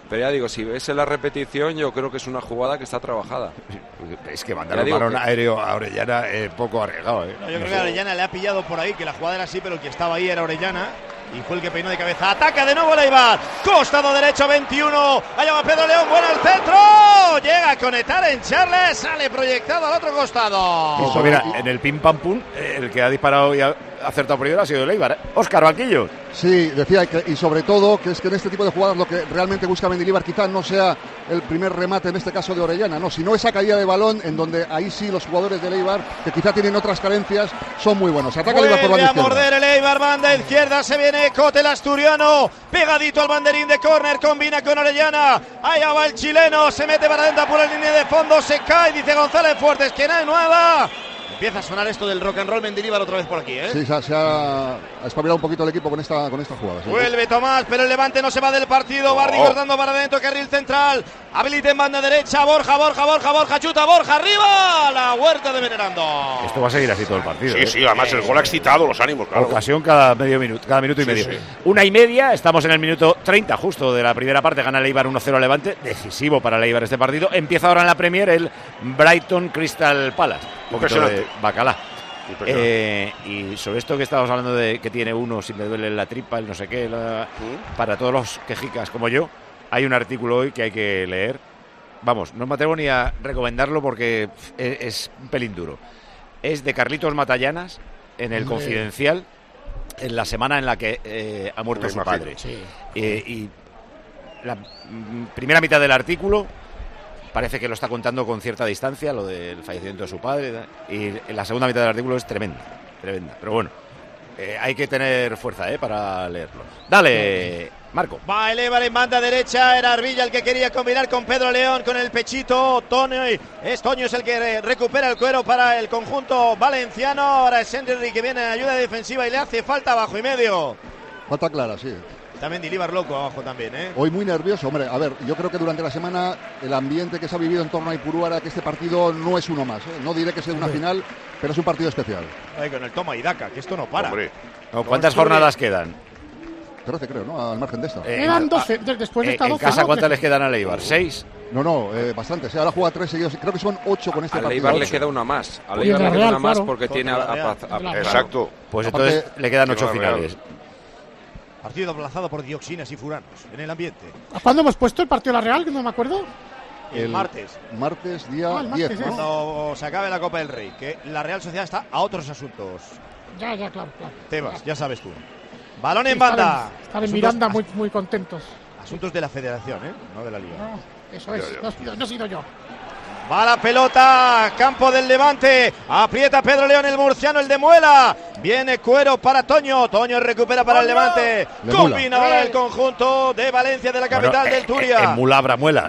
[SPEAKER 8] Pero ya digo, si ves en la repetición, yo creo que es una jugada que está trabajada.
[SPEAKER 3] Es que mandar un balón aéreo a Orellana es poco arriesgado.
[SPEAKER 2] No, yo creo que a Orellana le ha pillado por ahí, que la jugada era así, pero el que estaba ahí era Orellana. Y fue el que peinó de cabeza. Ataca de nuevo el Eibar. Costado derecho 21. Allá va Pedro León. Bueno el centro. Llega a conectar en Charles. Sale proyectado al otro costado.
[SPEAKER 3] Pues mira, en el pim pam pum, el que ha disparado y ha acertado primero ha sido el Eibar. Óscar Banquillo.
[SPEAKER 6] Sí, decía que, y sobre todo que es que en este tipo de jugadas lo que realmente busca Mendilibar quizás no sea el primer remate, en este caso de Orellana, no, sino esa caída de balón en donde ahí sí los jugadores del Eibar, que quizá tienen otras carencias, son muy buenos. Ataca el Eibar por la izquierda.
[SPEAKER 2] A morder el Eibar, banda izquierda, se viene Cote el asturiano, pegadito al banderín de córner, combina con Orellana, allá va el chileno, se mete para adentro por la línea de fondo, se cae, dice González Fuertes que no hay nueva. Empieza a sonar esto del rock and roll Mendilibar otra vez por aquí, ¿eh?
[SPEAKER 6] Sí, se ha espabilado un poquito el equipo con esta jugada. ¿Sí?
[SPEAKER 2] Vuelve Tomás, pero el Levante no se va del partido. Bardi cortando para adentro, carril central. Habilita en banda derecha. Borja, chuta, Borja, arriba. La Huerta de Venerando.
[SPEAKER 3] Esto va a seguir así todo el partido.
[SPEAKER 7] Sí, además el gol ha excitado los ánimos, claro.
[SPEAKER 3] Ocasión cada minuto y medio. Sí. 1:30, estamos en el minuto 30 justo de la primera parte. Gana el Eibar 1-0 al Levante. Decisivo para el Eibar este partido. Empieza ahora en la Premier el Brighton Crystal Palace. De Bacalá. Y sobre esto que estábamos hablando de que tiene uno, si me duele la tripa, el no sé qué, para todos los quejicas como yo, hay un artículo hoy que hay que leer. Vamos, no me atrevo ni a recomendarlo porque es un pelín duro. Es de Carlitos Matallanas en el Confidencial, en la semana en la que ha muerto su padre. Sí. Y la primera mitad del artículo parece que lo está contando con cierta distancia, lo del fallecimiento de su padre, y en la segunda mitad del artículo es tremenda. Pero bueno, hay que tener fuerza para leerlo. Dale, Marco.
[SPEAKER 2] Va el Eibar en banda derecha, era Arbilla el que quería combinar con Pedro León, con el pechito. Toño es el que recupera el cuero para el conjunto valenciano. Ahora es Henry que viene en ayuda defensiva y le hace falta abajo y medio.
[SPEAKER 6] Falta clara, sí.
[SPEAKER 2] También Mendilibar loco abajo también, ¿eh?
[SPEAKER 6] Hoy muy nervioso, hombre. A ver, yo creo que durante la semana el ambiente que se ha vivido en torno a Ipurúa era que este partido no es uno más, ¿eh? No diré que sea una final, pero es un partido especial.
[SPEAKER 2] Ay, con el toma y daca, que esto no para.
[SPEAKER 3] ¿Cuántas jornadas quedan?
[SPEAKER 6] 13 creo, ¿no? Al margen de esta.
[SPEAKER 9] Quedan 12, después de esta 12.
[SPEAKER 3] ¿En casa cuántas les quedan al Eibar? ¿6?
[SPEAKER 6] No, bastantes. Ahora juega 3 seguidos. Creo que son 8 con este partido.
[SPEAKER 8] Al Eibar le queda una más. Al Eibar le queda una más porque tiene
[SPEAKER 7] Exacto.
[SPEAKER 3] Pues entonces le quedan 8 finales.
[SPEAKER 2] Partido aplazado por dioxinas y furanos en el ambiente.
[SPEAKER 9] ¿A cuándo hemos puesto el partido de la Real? Que no me acuerdo.
[SPEAKER 2] El martes.
[SPEAKER 6] Martes, día 10. ¿no?
[SPEAKER 2] Cuando se acabe la Copa del Rey. Que la Real Sociedad está a otros asuntos.
[SPEAKER 9] Ya, claro.
[SPEAKER 2] Temas, ya sabes tú. Balón en banda.
[SPEAKER 9] Están en Miranda muy contentos.
[SPEAKER 2] Asuntos de la federación, no de la liga.
[SPEAKER 9] No, eso es. No he sido yo.
[SPEAKER 2] Va la pelota, campo del Levante, aprieta Pedro León, el murciano, el de Muela. Viene Cuero para Toño, Toño recupera para el Levante. Combina ahora el conjunto de Valencia, de la capital del Turia.
[SPEAKER 3] En Mula habrá Muela.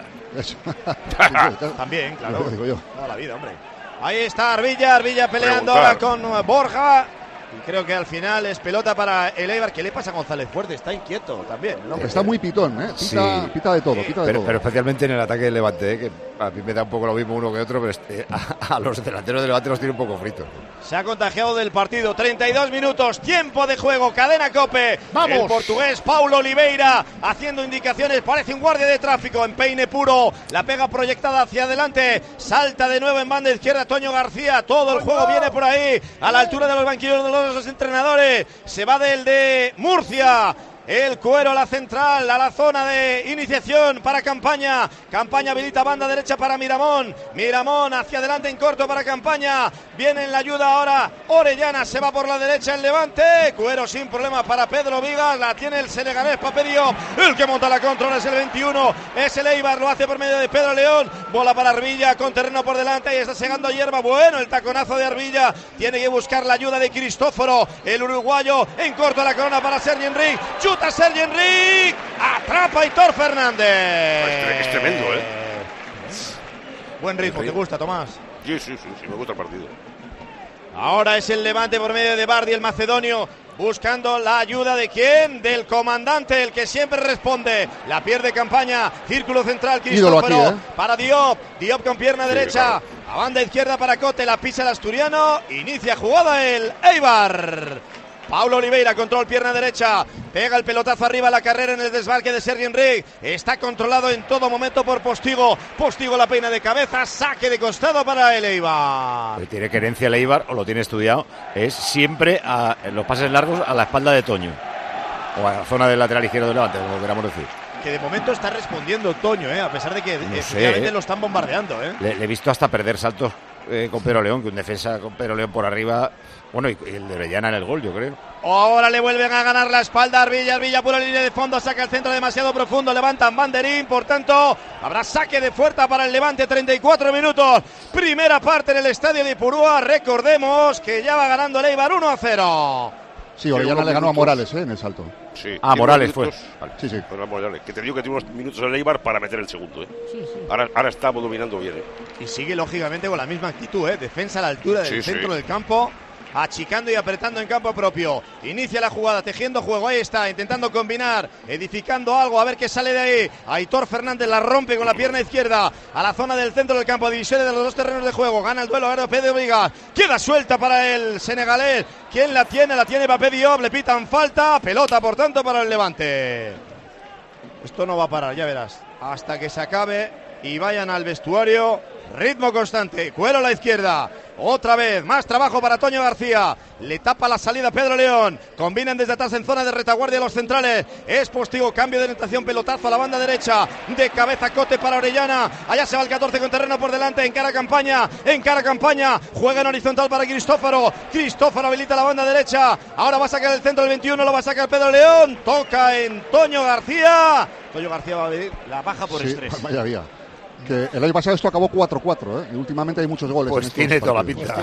[SPEAKER 2] También, claro. Toda la vida, hombre. Ahí está Arbilla peleando ahora con Borja. Y creo que al final es pelota para el Eibar. ¿Qué le pasa a González Fuerte? Está inquieto también.
[SPEAKER 6] Está muy pitón, pita de todo.
[SPEAKER 3] Pero especialmente en el ataque del Levante, que a mí me da un poco lo mismo uno que otro, pero a los delanteros del Levante los tiene un poco fritos.
[SPEAKER 2] Se ha contagiado del partido. 32 minutos, tiempo de juego, cadena COPE. ¡Vamos! El portugués Paulo Oliveira haciendo indicaciones, parece un guardia de tráfico en peine puro. La pega proyectada hacia adelante, salta de nuevo en banda izquierda Toño García. Todo el juego viene por ahí, a la altura de los banquillos de los entrenadores. Se va del de Murcia. El Cuero a la central, a la zona de iniciación para Campaña. Campaña habilita banda derecha para Miramón. Miramón hacia adelante en corto para Campaña. Viene en la ayuda ahora Orellana, se va por la derecha el Levante. Cuero sin problema para Pedro Vigas. La tiene el senegalés Papedio. El que monta la control es el 21. Es el Eibar, lo hace por medio de Pedro León. Bola para Arbilla con terreno por delante y está segando hierba. Bueno, el taconazo de Arbilla. Tiene que buscar la ayuda de Cristóforo, el uruguayo. En corto a la corona para Sergi Enric. Chuta Sergi Enric, atrapa Aitor Fernández.
[SPEAKER 7] Es tremendo,
[SPEAKER 2] Buen ritmo, ¿te gusta, Tomás?
[SPEAKER 7] Sí, me gusta el partido.
[SPEAKER 2] Ahora es el Levante por medio de Bardi, el macedonio, buscando la ayuda de ¿quién? Del comandante, el que siempre responde. La pierde Campaña, círculo central Cristóforo para Diop con pierna derecha, claro. A banda izquierda para Cote, la pisa el asturiano, inicia jugada el Eibar. Paulo Oliveira, control pierna derecha, pega el pelotazo arriba, la carrera en el desmarque de Sergi Enric, está controlado en todo momento por Postigo, Postigo la peina de cabeza, saque de costado para el Eibar.
[SPEAKER 3] Tiene querencia el Eibar, o lo tiene estudiado, es siempre los pases largos a la espalda de Toño, o a la zona del lateral izquierdo del Levante, como queramos decir.
[SPEAKER 2] Que de momento está respondiendo Toño, a pesar de que efectivamente lo están bombardeando. Le
[SPEAKER 3] he visto hasta perder saltos con Pedro León, que un defensa con Pedro León por arriba, bueno, y el de Orellana en el gol, yo creo.
[SPEAKER 2] Ahora le vuelven a ganar la espalda a Arvilla por la línea de fondo, saca el centro demasiado profundo, levantan banderín, por tanto habrá saque de fuerza para el Levante, 34 minutos, primera parte en el estadio de Ipurúa, recordemos que ya va ganando el Eibar 1-0.
[SPEAKER 6] Sí, Orellana le ganó a Morales en el salto.
[SPEAKER 7] Sí,
[SPEAKER 3] Morales fue.
[SPEAKER 7] Vale. Sí. Bueno, Morales, que te digo que tiene unos minutos en el Eibar para meter el segundo. Sí. Ahora estamos dominando bien.
[SPEAKER 2] Y sigue lógicamente con la misma actitud, defensa a la altura del centro del campo, achicando y apretando en campo propio. Inicia la jugada, tejiendo juego, ahí está, intentando combinar, edificando algo, a ver qué sale de ahí. Aitor Fernández la rompe con la pierna izquierda a la zona del centro del campo, divisiones de los dos terrenos de juego. Gana el duelo ahora Pedro Vigas, queda suelta para el senegalés. ¿Quién la tiene? La tiene Mbappé Diop, le pitan falta, pelota por tanto para el Levante. Esto no va a parar, ya verás, hasta que se acabe y vayan al vestuario. Ritmo constante, Cuero a la izquierda, otra vez, más trabajo para Toño García, le tapa la salida Pedro León, combinan desde atrás en zona de retaguardia los centrales, es Postigo, cambio de orientación, pelotazo a la banda derecha, de cabeza Cote para Orellana, allá se va el 14 con terreno por delante, encara campaña, juega en horizontal para Cristófaro habilita la banda derecha, ahora va a sacar el centro del 21, lo va a sacar Pedro León, toca en Toño García va a venir la baja por estrés.
[SPEAKER 6] Vaya vía. Que el año pasado esto acabó 4-4, y últimamente hay muchos goles.
[SPEAKER 3] Pues tiene toda la pinta.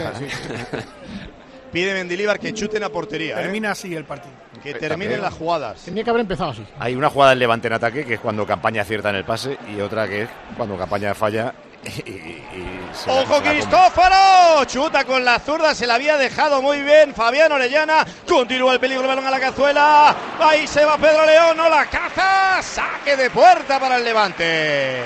[SPEAKER 2] Pide Mendilibar que chuten a portería.
[SPEAKER 1] Termina así el partido.
[SPEAKER 2] Que terminen las jugadas.
[SPEAKER 9] Tenía que haber empezado así.
[SPEAKER 3] Hay una jugada del Levante en ataque, que es cuando Campaña acierta en el pase, y otra que es cuando Campaña falla.
[SPEAKER 2] ¡Ojo Cristófaro! Chuta con la zurda, se la había dejado muy bien Fabián Orellana. Continúa el peligro, el balón a la cazuela. Ahí se va Pedro León, no la caza. Saque de puerta para el Levante.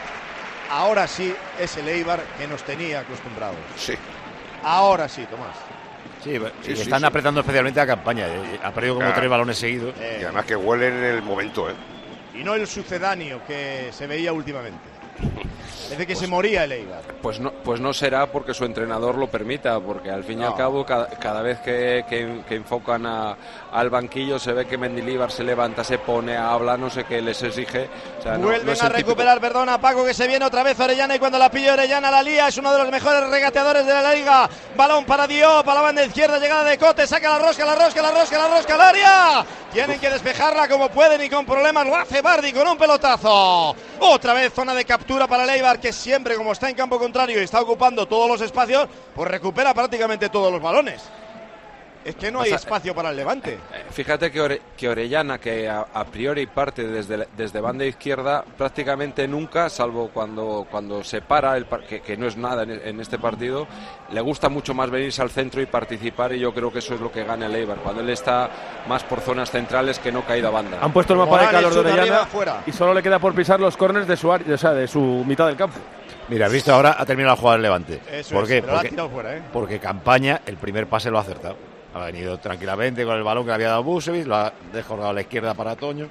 [SPEAKER 2] Ahora sí es el Eibar que nos tenía acostumbrados.
[SPEAKER 7] Sí.
[SPEAKER 2] Ahora sí, Tomás.
[SPEAKER 3] Sí, están apretando especialmente a Campaña. Ha perdido como 3 balones seguidos.
[SPEAKER 7] Y además que huelen en el momento.
[SPEAKER 2] Y no el sucedáneo que se veía últimamente. Desde que se moría el Eibar.
[SPEAKER 8] Pues no será porque su entrenador lo permita, porque al fin y al cabo cada vez que enfocan al banquillo se ve que Mendilibar se levanta, se pone, habla, no sé qué les exige. O sea,
[SPEAKER 2] vuelven a recuperar, perdona Paco, que se viene otra vez Orellana, y cuando la pilla Orellana la lía, es uno de los mejores regateadores de la liga. Balón para Diop, a la banda izquierda, llegada de Cote, saca la rosca al área. Tienen que despejarla como pueden y con problemas lo hace Bardi con un pelotazo. Otra vez zona de captura para el Eibar, que siempre, como está en campo contrario y está ocupando todos los espacios, pues recupera prácticamente todos los balones. Es que no hay espacio para el Levante.
[SPEAKER 8] Fíjate que Orellana, que a priori parte desde banda izquierda, prácticamente nunca, salvo cuando se para, que no es nada en este partido, le gusta mucho más venirse al centro y participar, y yo creo que eso es lo que gana el Eibar, cuando él está más por zonas centrales que no caído a banda.
[SPEAKER 4] Han puesto el mapa de calor de Orellana y solo le queda por pisar los córners de su área, o sea, de su mitad del campo.
[SPEAKER 3] Mira, has visto, ahora ha terminado la jugada del Levante.
[SPEAKER 2] ¿Por qué?
[SPEAKER 3] Porque Campaña, el primer pase lo ha acertado. Ha venido tranquilamente con el balón que le había dado Busevic, lo ha dejado a la izquierda para Toño.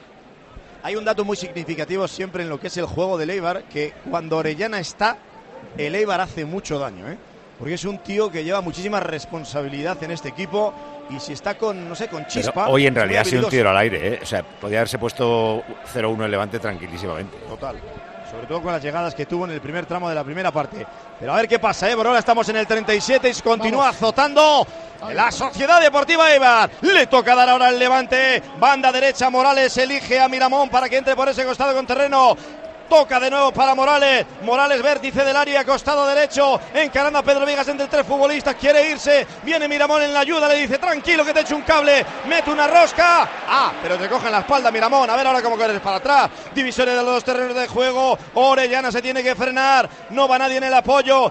[SPEAKER 2] Hay un dato muy significativo siempre en lo que es el juego del Eibar, que cuando Orellana está, el Eibar hace mucho daño, porque es un tío que lleva muchísima responsabilidad en este equipo, y si está con chispa...
[SPEAKER 3] Pero hoy en realidad ha sido un tiro al aire, O sea, podía haberse puesto 0-1 el Levante tranquilísimamente.
[SPEAKER 2] Total. Sobre todo con las llegadas que tuvo en el primer tramo de la primera parte. Pero a ver qué pasa, por ahora estamos en el 37 y continúa azotando la Sociedad Deportiva Eibar. Le toca dar ahora el Levante. Banda derecha, Morales elige a Miramón para que entre por ese costado con terreno. Toca de nuevo para Morales. Morales, vértice del área, costado derecho, encarando a Pedro Vigas entre 3 futbolistas. Quiere irse. Viene Miramón en la ayuda. Le dice: tranquilo, que te echo un cable. Mete una rosca. Pero te coge en la espalda Miramón. A ver ahora cómo corres para atrás. Divisiones de los dos terrenos de juego. Orellana se tiene que frenar. No va nadie en el apoyo.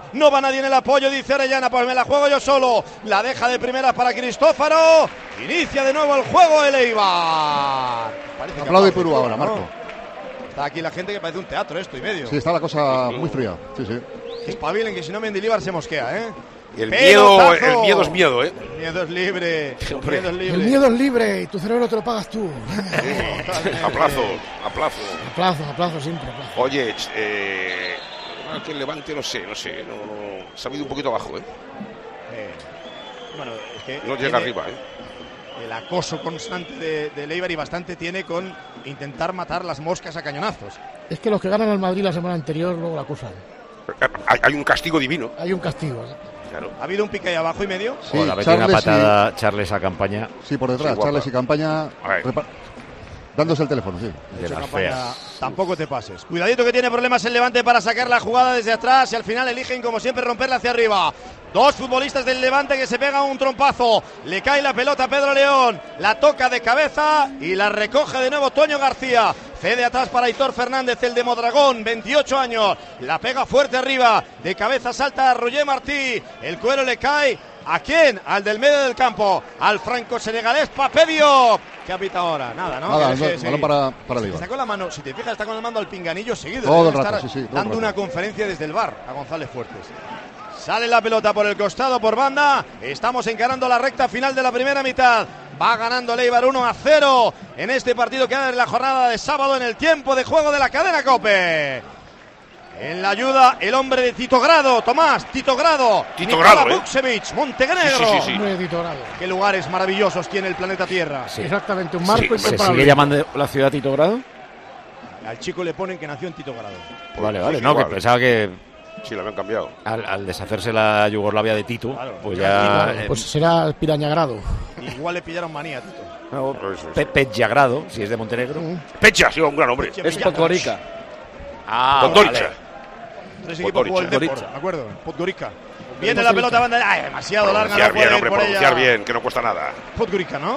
[SPEAKER 2] Dice Orellana: pues me la juego yo solo. La deja de primeras para Cristófaro. Inicia de nuevo el juego el Eibar.
[SPEAKER 6] Aplaude Perú ahora, Marco.
[SPEAKER 2] Está aquí la gente que parece un teatro esto y medio.
[SPEAKER 6] Sí, está la cosa muy fría. Sí.
[SPEAKER 2] Espabilen, que si no Mendilibar se mosquea,
[SPEAKER 7] Y el miedo es miedo,
[SPEAKER 2] El miedo es libre.
[SPEAKER 9] El miedo es libre y tu cerebro te lo pagas tú.
[SPEAKER 7] A plazo siempre. Oye, que el Levante, no sé, se ha ido un poquito abajo,
[SPEAKER 2] Bueno, es que
[SPEAKER 7] no llega arriba,
[SPEAKER 2] El acoso constante de Eibar y bastante tiene con intentar matar las moscas a cañonazos.
[SPEAKER 9] Es que los que ganan al Madrid la semana anterior luego la acusan.
[SPEAKER 7] Hay un castigo divino.
[SPEAKER 9] Hay un castigo.
[SPEAKER 7] Claro.
[SPEAKER 2] ¿Ha habido un pique ahí abajo y medio?
[SPEAKER 3] Sí, la metió una patada Charles a Campaña.
[SPEAKER 6] Sí, por detrás, Charles y Campaña dándose el teléfono, sí.
[SPEAKER 3] De las
[SPEAKER 2] Campaña,
[SPEAKER 3] feas.
[SPEAKER 2] tampoco te pases. Cuidadito que tiene problemas el Levante para sacar la jugada desde atrás y al final eligen como siempre romperla hacia arriba. Dos futbolistas del Levante que se pegan un trompazo. Le cae la pelota a Pedro León. La toca de cabeza y la recoge de nuevo Toño García. Cede atrás para Aitor Fernández, el de Mondragón, 28 años. La pega fuerte arriba. De cabeza salta a Roger Martí. El cuero le cae. ¿A quién? Al del medio del campo. Al franco-senegalés Papedio. ¿Qué ha pitado ahora? Nada, ¿no?
[SPEAKER 6] Nada, balón para el Eibar.
[SPEAKER 2] Está con la mano, si te fijas, está con la mano al pinganillo seguido.
[SPEAKER 6] Todo el rato, sí,
[SPEAKER 2] dando una conferencia desde el bar a González Fuertes. Sale la pelota por el costado, por banda. Estamos encarando la recta final de la primera mitad. Va ganando el Eibar 1-0 en este partido que abre la jornada de sábado en el tiempo de juego de la cadena COPE. En la ayuda, el hombre de Tito Grado, Tomás, Tito Grado. Nikola Vukcevic, Montenegro.
[SPEAKER 7] Sí.
[SPEAKER 9] Hombre de Tito Grado.
[SPEAKER 2] Qué lugares maravillosos tiene el planeta Tierra.
[SPEAKER 3] Sí.
[SPEAKER 9] Exactamente, un marco
[SPEAKER 3] ¿Se sigue llamando la ciudad Tito Grado?
[SPEAKER 2] Al chico le ponen que nació en Tito Grado.
[SPEAKER 3] Vale, no, que pensaba que
[SPEAKER 7] sí, lo habían cambiado.
[SPEAKER 3] Al deshacerse la Yugoslavia de Tito,
[SPEAKER 2] claro,
[SPEAKER 3] pues ya...
[SPEAKER 9] pues será el Pirañagrado.
[SPEAKER 2] Igual le pillaron manía a Tito.
[SPEAKER 3] No, Pejagrado, si es de Montenegro.
[SPEAKER 7] Pecha, sí, un gran hombre.
[SPEAKER 4] Es Podgorica.
[SPEAKER 7] Podgorica.
[SPEAKER 2] Tres equipos jugó el Depor, ¿de acuerdo? Podgorica. Viene la pelota, banda. ¡Ay, demasiado larga!
[SPEAKER 7] Pronunciar bien, hombre, pronunciar bien, que no cuesta nada.
[SPEAKER 2] Podgorica, ¿no?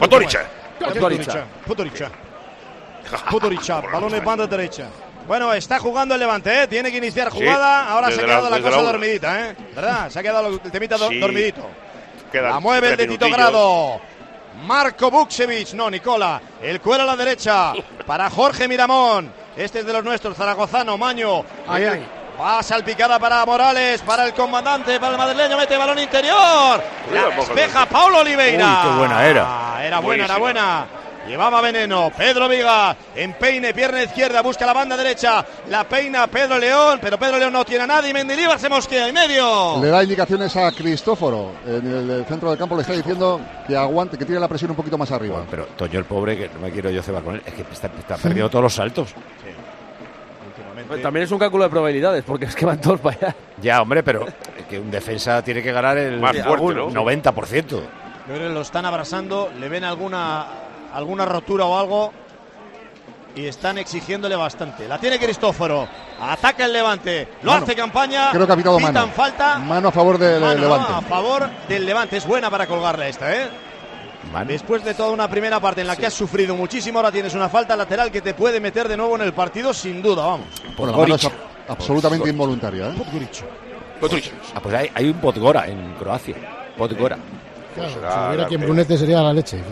[SPEAKER 2] Podgorica, balón de banda derecha. Bueno, está jugando el Levante, tiene que iniciar jugada. Ahora se ha quedado la cosa dormidita, ¿verdad? Se ha quedado el temita dormidito. La mueve el de Tito Grado. Marco Vukcevic, no, Nikola. El cuero a la derecha para Jorge Miramón. Este es de los nuestros, zaragozano, Maño. Va salpicada para Morales, para el comandante, para el madrileño, mete balón interior. La despeja Paulo Oliveira.
[SPEAKER 3] Uy, qué buena era.
[SPEAKER 2] Era buena. Llevaba veneno, Pedro Viga, empeine, pierna izquierda, busca la banda derecha, la peina Pedro León, pero Pedro León no tiene a nadie y Mendilibar se mosquea en medio.
[SPEAKER 6] Le da indicaciones a Cristóforo, en el centro del campo le está diciendo que aguante, que tire la presión un poquito más arriba.
[SPEAKER 3] Bueno, pero Toño el pobre, que no me quiero yo cebar con él, es que está perdiendo todos los saltos.
[SPEAKER 4] También es un cálculo de probabilidades, porque es que van todos para allá.
[SPEAKER 3] Ya, hombre, pero es que un defensa tiene que ganar el
[SPEAKER 7] más fuerte, ¿no?
[SPEAKER 3] 90%.
[SPEAKER 2] Yo creo que lo están abrazando, le ven alguna rotura o algo y están exigiéndole bastante. La tiene Cristóforo, ataca el Levante, hace Campaña.
[SPEAKER 6] Creo que ha pitado
[SPEAKER 2] pitan falta.
[SPEAKER 6] Mano a favor del Levante.
[SPEAKER 2] A favor del Levante, es buena para colgarla esta, Después de toda una primera parte en la que has sufrido muchísimo, ahora tienes una falta lateral que te puede meter de nuevo en el partido, sin duda, vamos.
[SPEAKER 6] Bueno, la mano es absolutamente involuntaria,
[SPEAKER 3] Podgorica. Pues hay un Podgora en Croacia. Podgora.
[SPEAKER 9] Claro, si hubiera aquí en Brunete sería la leche.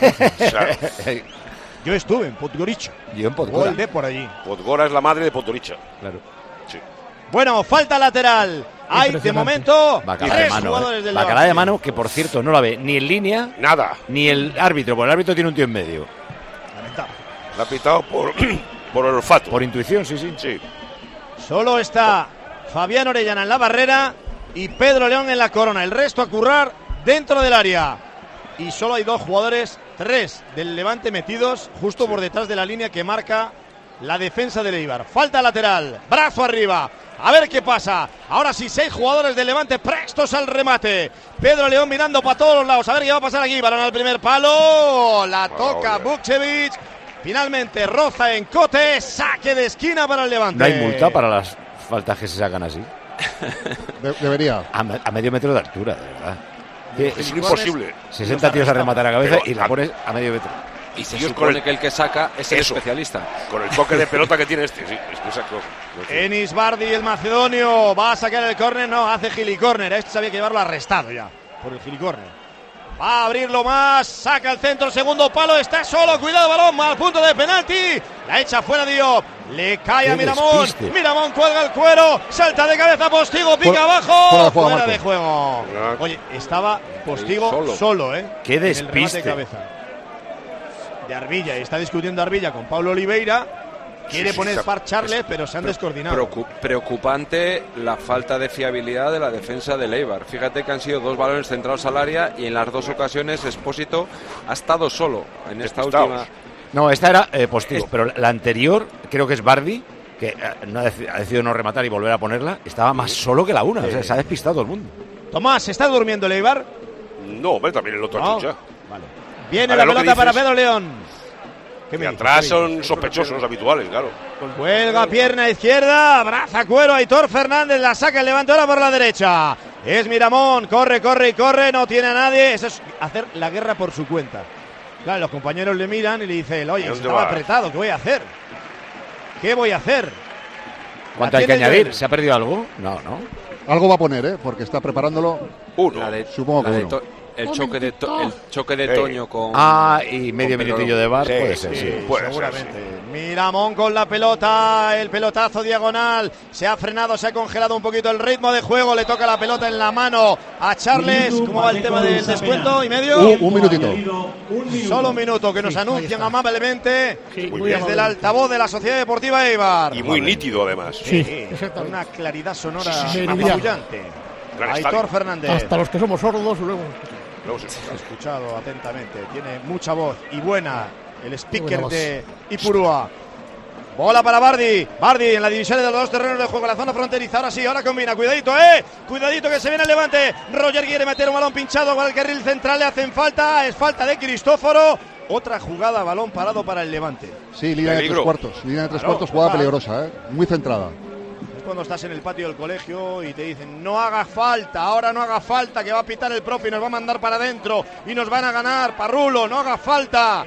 [SPEAKER 2] Yo estuve en Podgorica.
[SPEAKER 3] Yo en Podgora.
[SPEAKER 2] Gol por allí.
[SPEAKER 7] Podgora es la madre de Podgorica.
[SPEAKER 3] Claro.
[SPEAKER 7] Sí.
[SPEAKER 2] Bueno, falta lateral. Hay de momento tres jugadores del
[SPEAKER 3] Bacalá de mano, que por cierto no la ve ni en línea,
[SPEAKER 7] nada,
[SPEAKER 3] ni el árbitro, porque el árbitro tiene un tío en medio.
[SPEAKER 2] Lamentable.
[SPEAKER 7] La ha pitado por el olfato.
[SPEAKER 3] Por intuición, sí.
[SPEAKER 2] Solo está Fabián Orellana en la barrera y Pedro León en la corona. El resto a currar dentro del área. Y solo hay dos jugadores, tres del Levante metidos justo por detrás de la línea que marca la defensa del Eibar. Falta lateral, brazo arriba. A ver qué pasa. Ahora sí, 6 jugadores del Levante prestos al remate. Pedro León mirando para todos los lados. A ver qué va a pasar aquí. Balón al primer palo. La toca Vukcevic. Finalmente roza en Cote. Saque de esquina para el Levante.
[SPEAKER 3] No hay multa para las faltas que se sacan así.
[SPEAKER 6] Debería.
[SPEAKER 3] A medio metro de altura, de verdad.
[SPEAKER 7] Es imposible.
[SPEAKER 3] 60 tíos a rematar a cabeza y la pones a medio metro.
[SPEAKER 8] Y se supone que el que saca es el especialista.
[SPEAKER 7] Con el toque de pelota que tiene este, sí, exacto.
[SPEAKER 2] Enis Bardi, el macedonio, va a sacar el córner, no, hace gilicórner. Este sabía que llevarlo arrestado ya, por el gilicórner. Va a abrirlo más, saca el centro, segundo palo, está solo, cuidado balón, al punto de penalti. La echa fuera Diop, Le cae a Miramón. Miramón cuelga el cuero. Salta de cabeza Postigo. Pica abajo. Fuera de juego. Oye, estaba Postigo solo, ¿eh?
[SPEAKER 3] Qué despiste.
[SPEAKER 2] De cabeza. De Arbilla. Y está discutiendo Arbilla con Pablo Oliveira. Quiere poner par Charles, pero se han descoordinado.
[SPEAKER 8] Preocupante la falta de fiabilidad de la defensa del Eibar. Fíjate que han sido 2 balones centrados al área y en las 2 ocasiones Expósito ha estado solo en esta última.
[SPEAKER 3] No, esta era Postigo, pero la anterior creo que es Bardi, que ha decidido no rematar y volver a ponerla. Estaba más solo que la una, o sea, se ha despistado todo el mundo.
[SPEAKER 2] Tomás, ¿está durmiendo el Eibar?
[SPEAKER 7] No, hombre, también el otro chucha.
[SPEAKER 2] Vale. Viene la pelota para Pedro León.
[SPEAKER 7] Que atrás son sospechosos los habituales, claro.
[SPEAKER 2] Cuelga pierna izquierda, abraza cuero Aitor Fernández, la saca el Levante ahora por la derecha. Es Miramón, corre, no tiene a nadie. Eso es hacer la guerra por su cuenta. Claro, los compañeros le miran y le dicen, oye, estaba apretado, ¿qué voy a hacer? ¿Qué voy a hacer?
[SPEAKER 3] ¿Cuánto hay que añadir? ¿Se ha perdido algo? No.
[SPEAKER 6] Algo va a poner, porque está preparándolo. Supongo que uno.
[SPEAKER 8] El choque de Toño con...
[SPEAKER 3] y medio minutillo de VAR, puede ser,
[SPEAKER 2] seguramente. Miramón con la pelota, el pelotazo diagonal, se ha frenado, se ha congelado un poquito el ritmo de juego, le toca la pelota en la mano a Charles. ¿Cómo va el tema del descuento y medio?
[SPEAKER 6] Un minutito.
[SPEAKER 2] Solo un minuto, que nos anuncian amablemente desde el altavoz de la Sociedad Deportiva Eibar.
[SPEAKER 7] Y muy nítido además.
[SPEAKER 2] Con una claridad sonora apabullante. Aitor Fernández.
[SPEAKER 9] Hasta los que somos sordos luego.
[SPEAKER 2] Se ha escuchado atentamente, tiene mucha voz y buena el speaker de Ipurúa. Bola para Bardi en la división de los 2 terrenos de juego, la zona fronteriza. Ahora sí, ahora combina, cuidadito que se viene el Levante. Roger quiere meter un balón pinchado con el carril central, le hacen falta, es falta de Cristóforo. Otra jugada, balón parado para el Levante.
[SPEAKER 6] Sí, línea de 3 cuartos, jugada peligrosa, muy centrada.
[SPEAKER 2] Cuando estás en el patio del colegio y te dicen no haga falta, ahora no haga falta, que va a pitar el profe y nos va a mandar para adentro y nos van a ganar, Parrulo, no haga falta.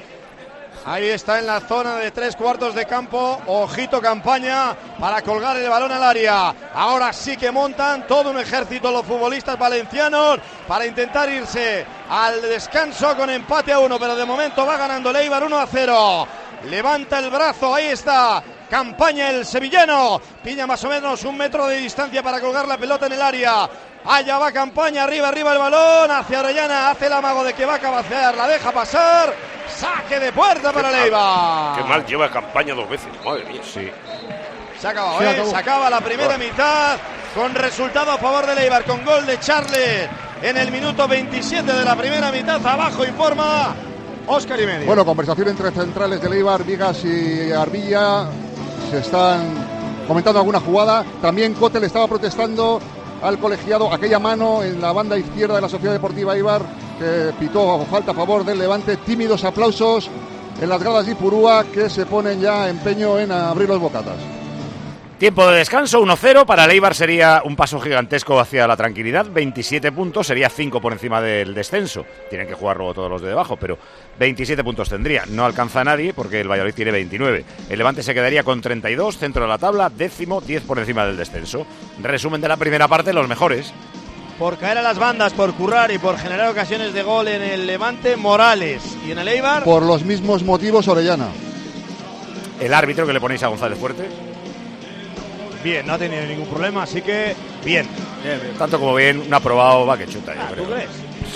[SPEAKER 2] Ahí está en la zona de 3 cuartos de campo, ojito Campaña para colgar el balón al área. Ahora sí que montan todo un ejército los futbolistas valencianos para intentar irse al descanso con empate a 1, pero de momento va ganando el Eibar 1-0. Levanta el brazo, ahí está Campaña, el sevillano, pilla más o menos 1 metro de distancia para colgar la pelota en el área. Allá va Campaña, arriba el balón, hacia Orellana, hace el amago de que va a cabecear, la deja pasar, saque de puerta para el Eibar.
[SPEAKER 7] Qué mal lleva Campaña 2 veces, madre mía.
[SPEAKER 3] Sí.
[SPEAKER 2] Se acaba la primera mitad con resultado a favor del Eibar, con gol de Charles en el minuto 27 de la primera mitad. Abajo informa Óscar y medio.
[SPEAKER 6] Bueno, conversación entre centrales del Eibar, Vigas y Arbilla. Se están comentando alguna jugada. También Cote le estaba protestando al colegiado aquella mano en la banda izquierda de la Sociedad Deportiva Eibar que pitó falta a favor del Levante. Tímidos aplausos en las gradas de Ipurúa, que se ponen ya empeño en abrir los bocatas.
[SPEAKER 3] Tiempo de descanso, 1-0. Para el Eibar sería un paso gigantesco hacia la tranquilidad. 27 puntos, sería 5 por encima del descenso. Tienen que jugar luego todos los de debajo, pero 27 puntos tendría. No alcanza a nadie porque el Valladolid tiene 29. El Levante se quedaría con 32, centro de la tabla, 10º, 10 por encima del descenso. Resumen de la primera parte, los mejores.
[SPEAKER 2] Por caer a las bandas, por currar y por generar ocasiones de gol en el Levante, Morales. Y en el Eibar,
[SPEAKER 6] por los mismos motivos, Orellana.
[SPEAKER 3] El árbitro que le ponéis a González Fuerte.
[SPEAKER 2] Bien, no ha tenido ningún problema, así que bien.
[SPEAKER 3] Tanto como bien, un aprobado va que chuta.
[SPEAKER 2] ¿Tú crees?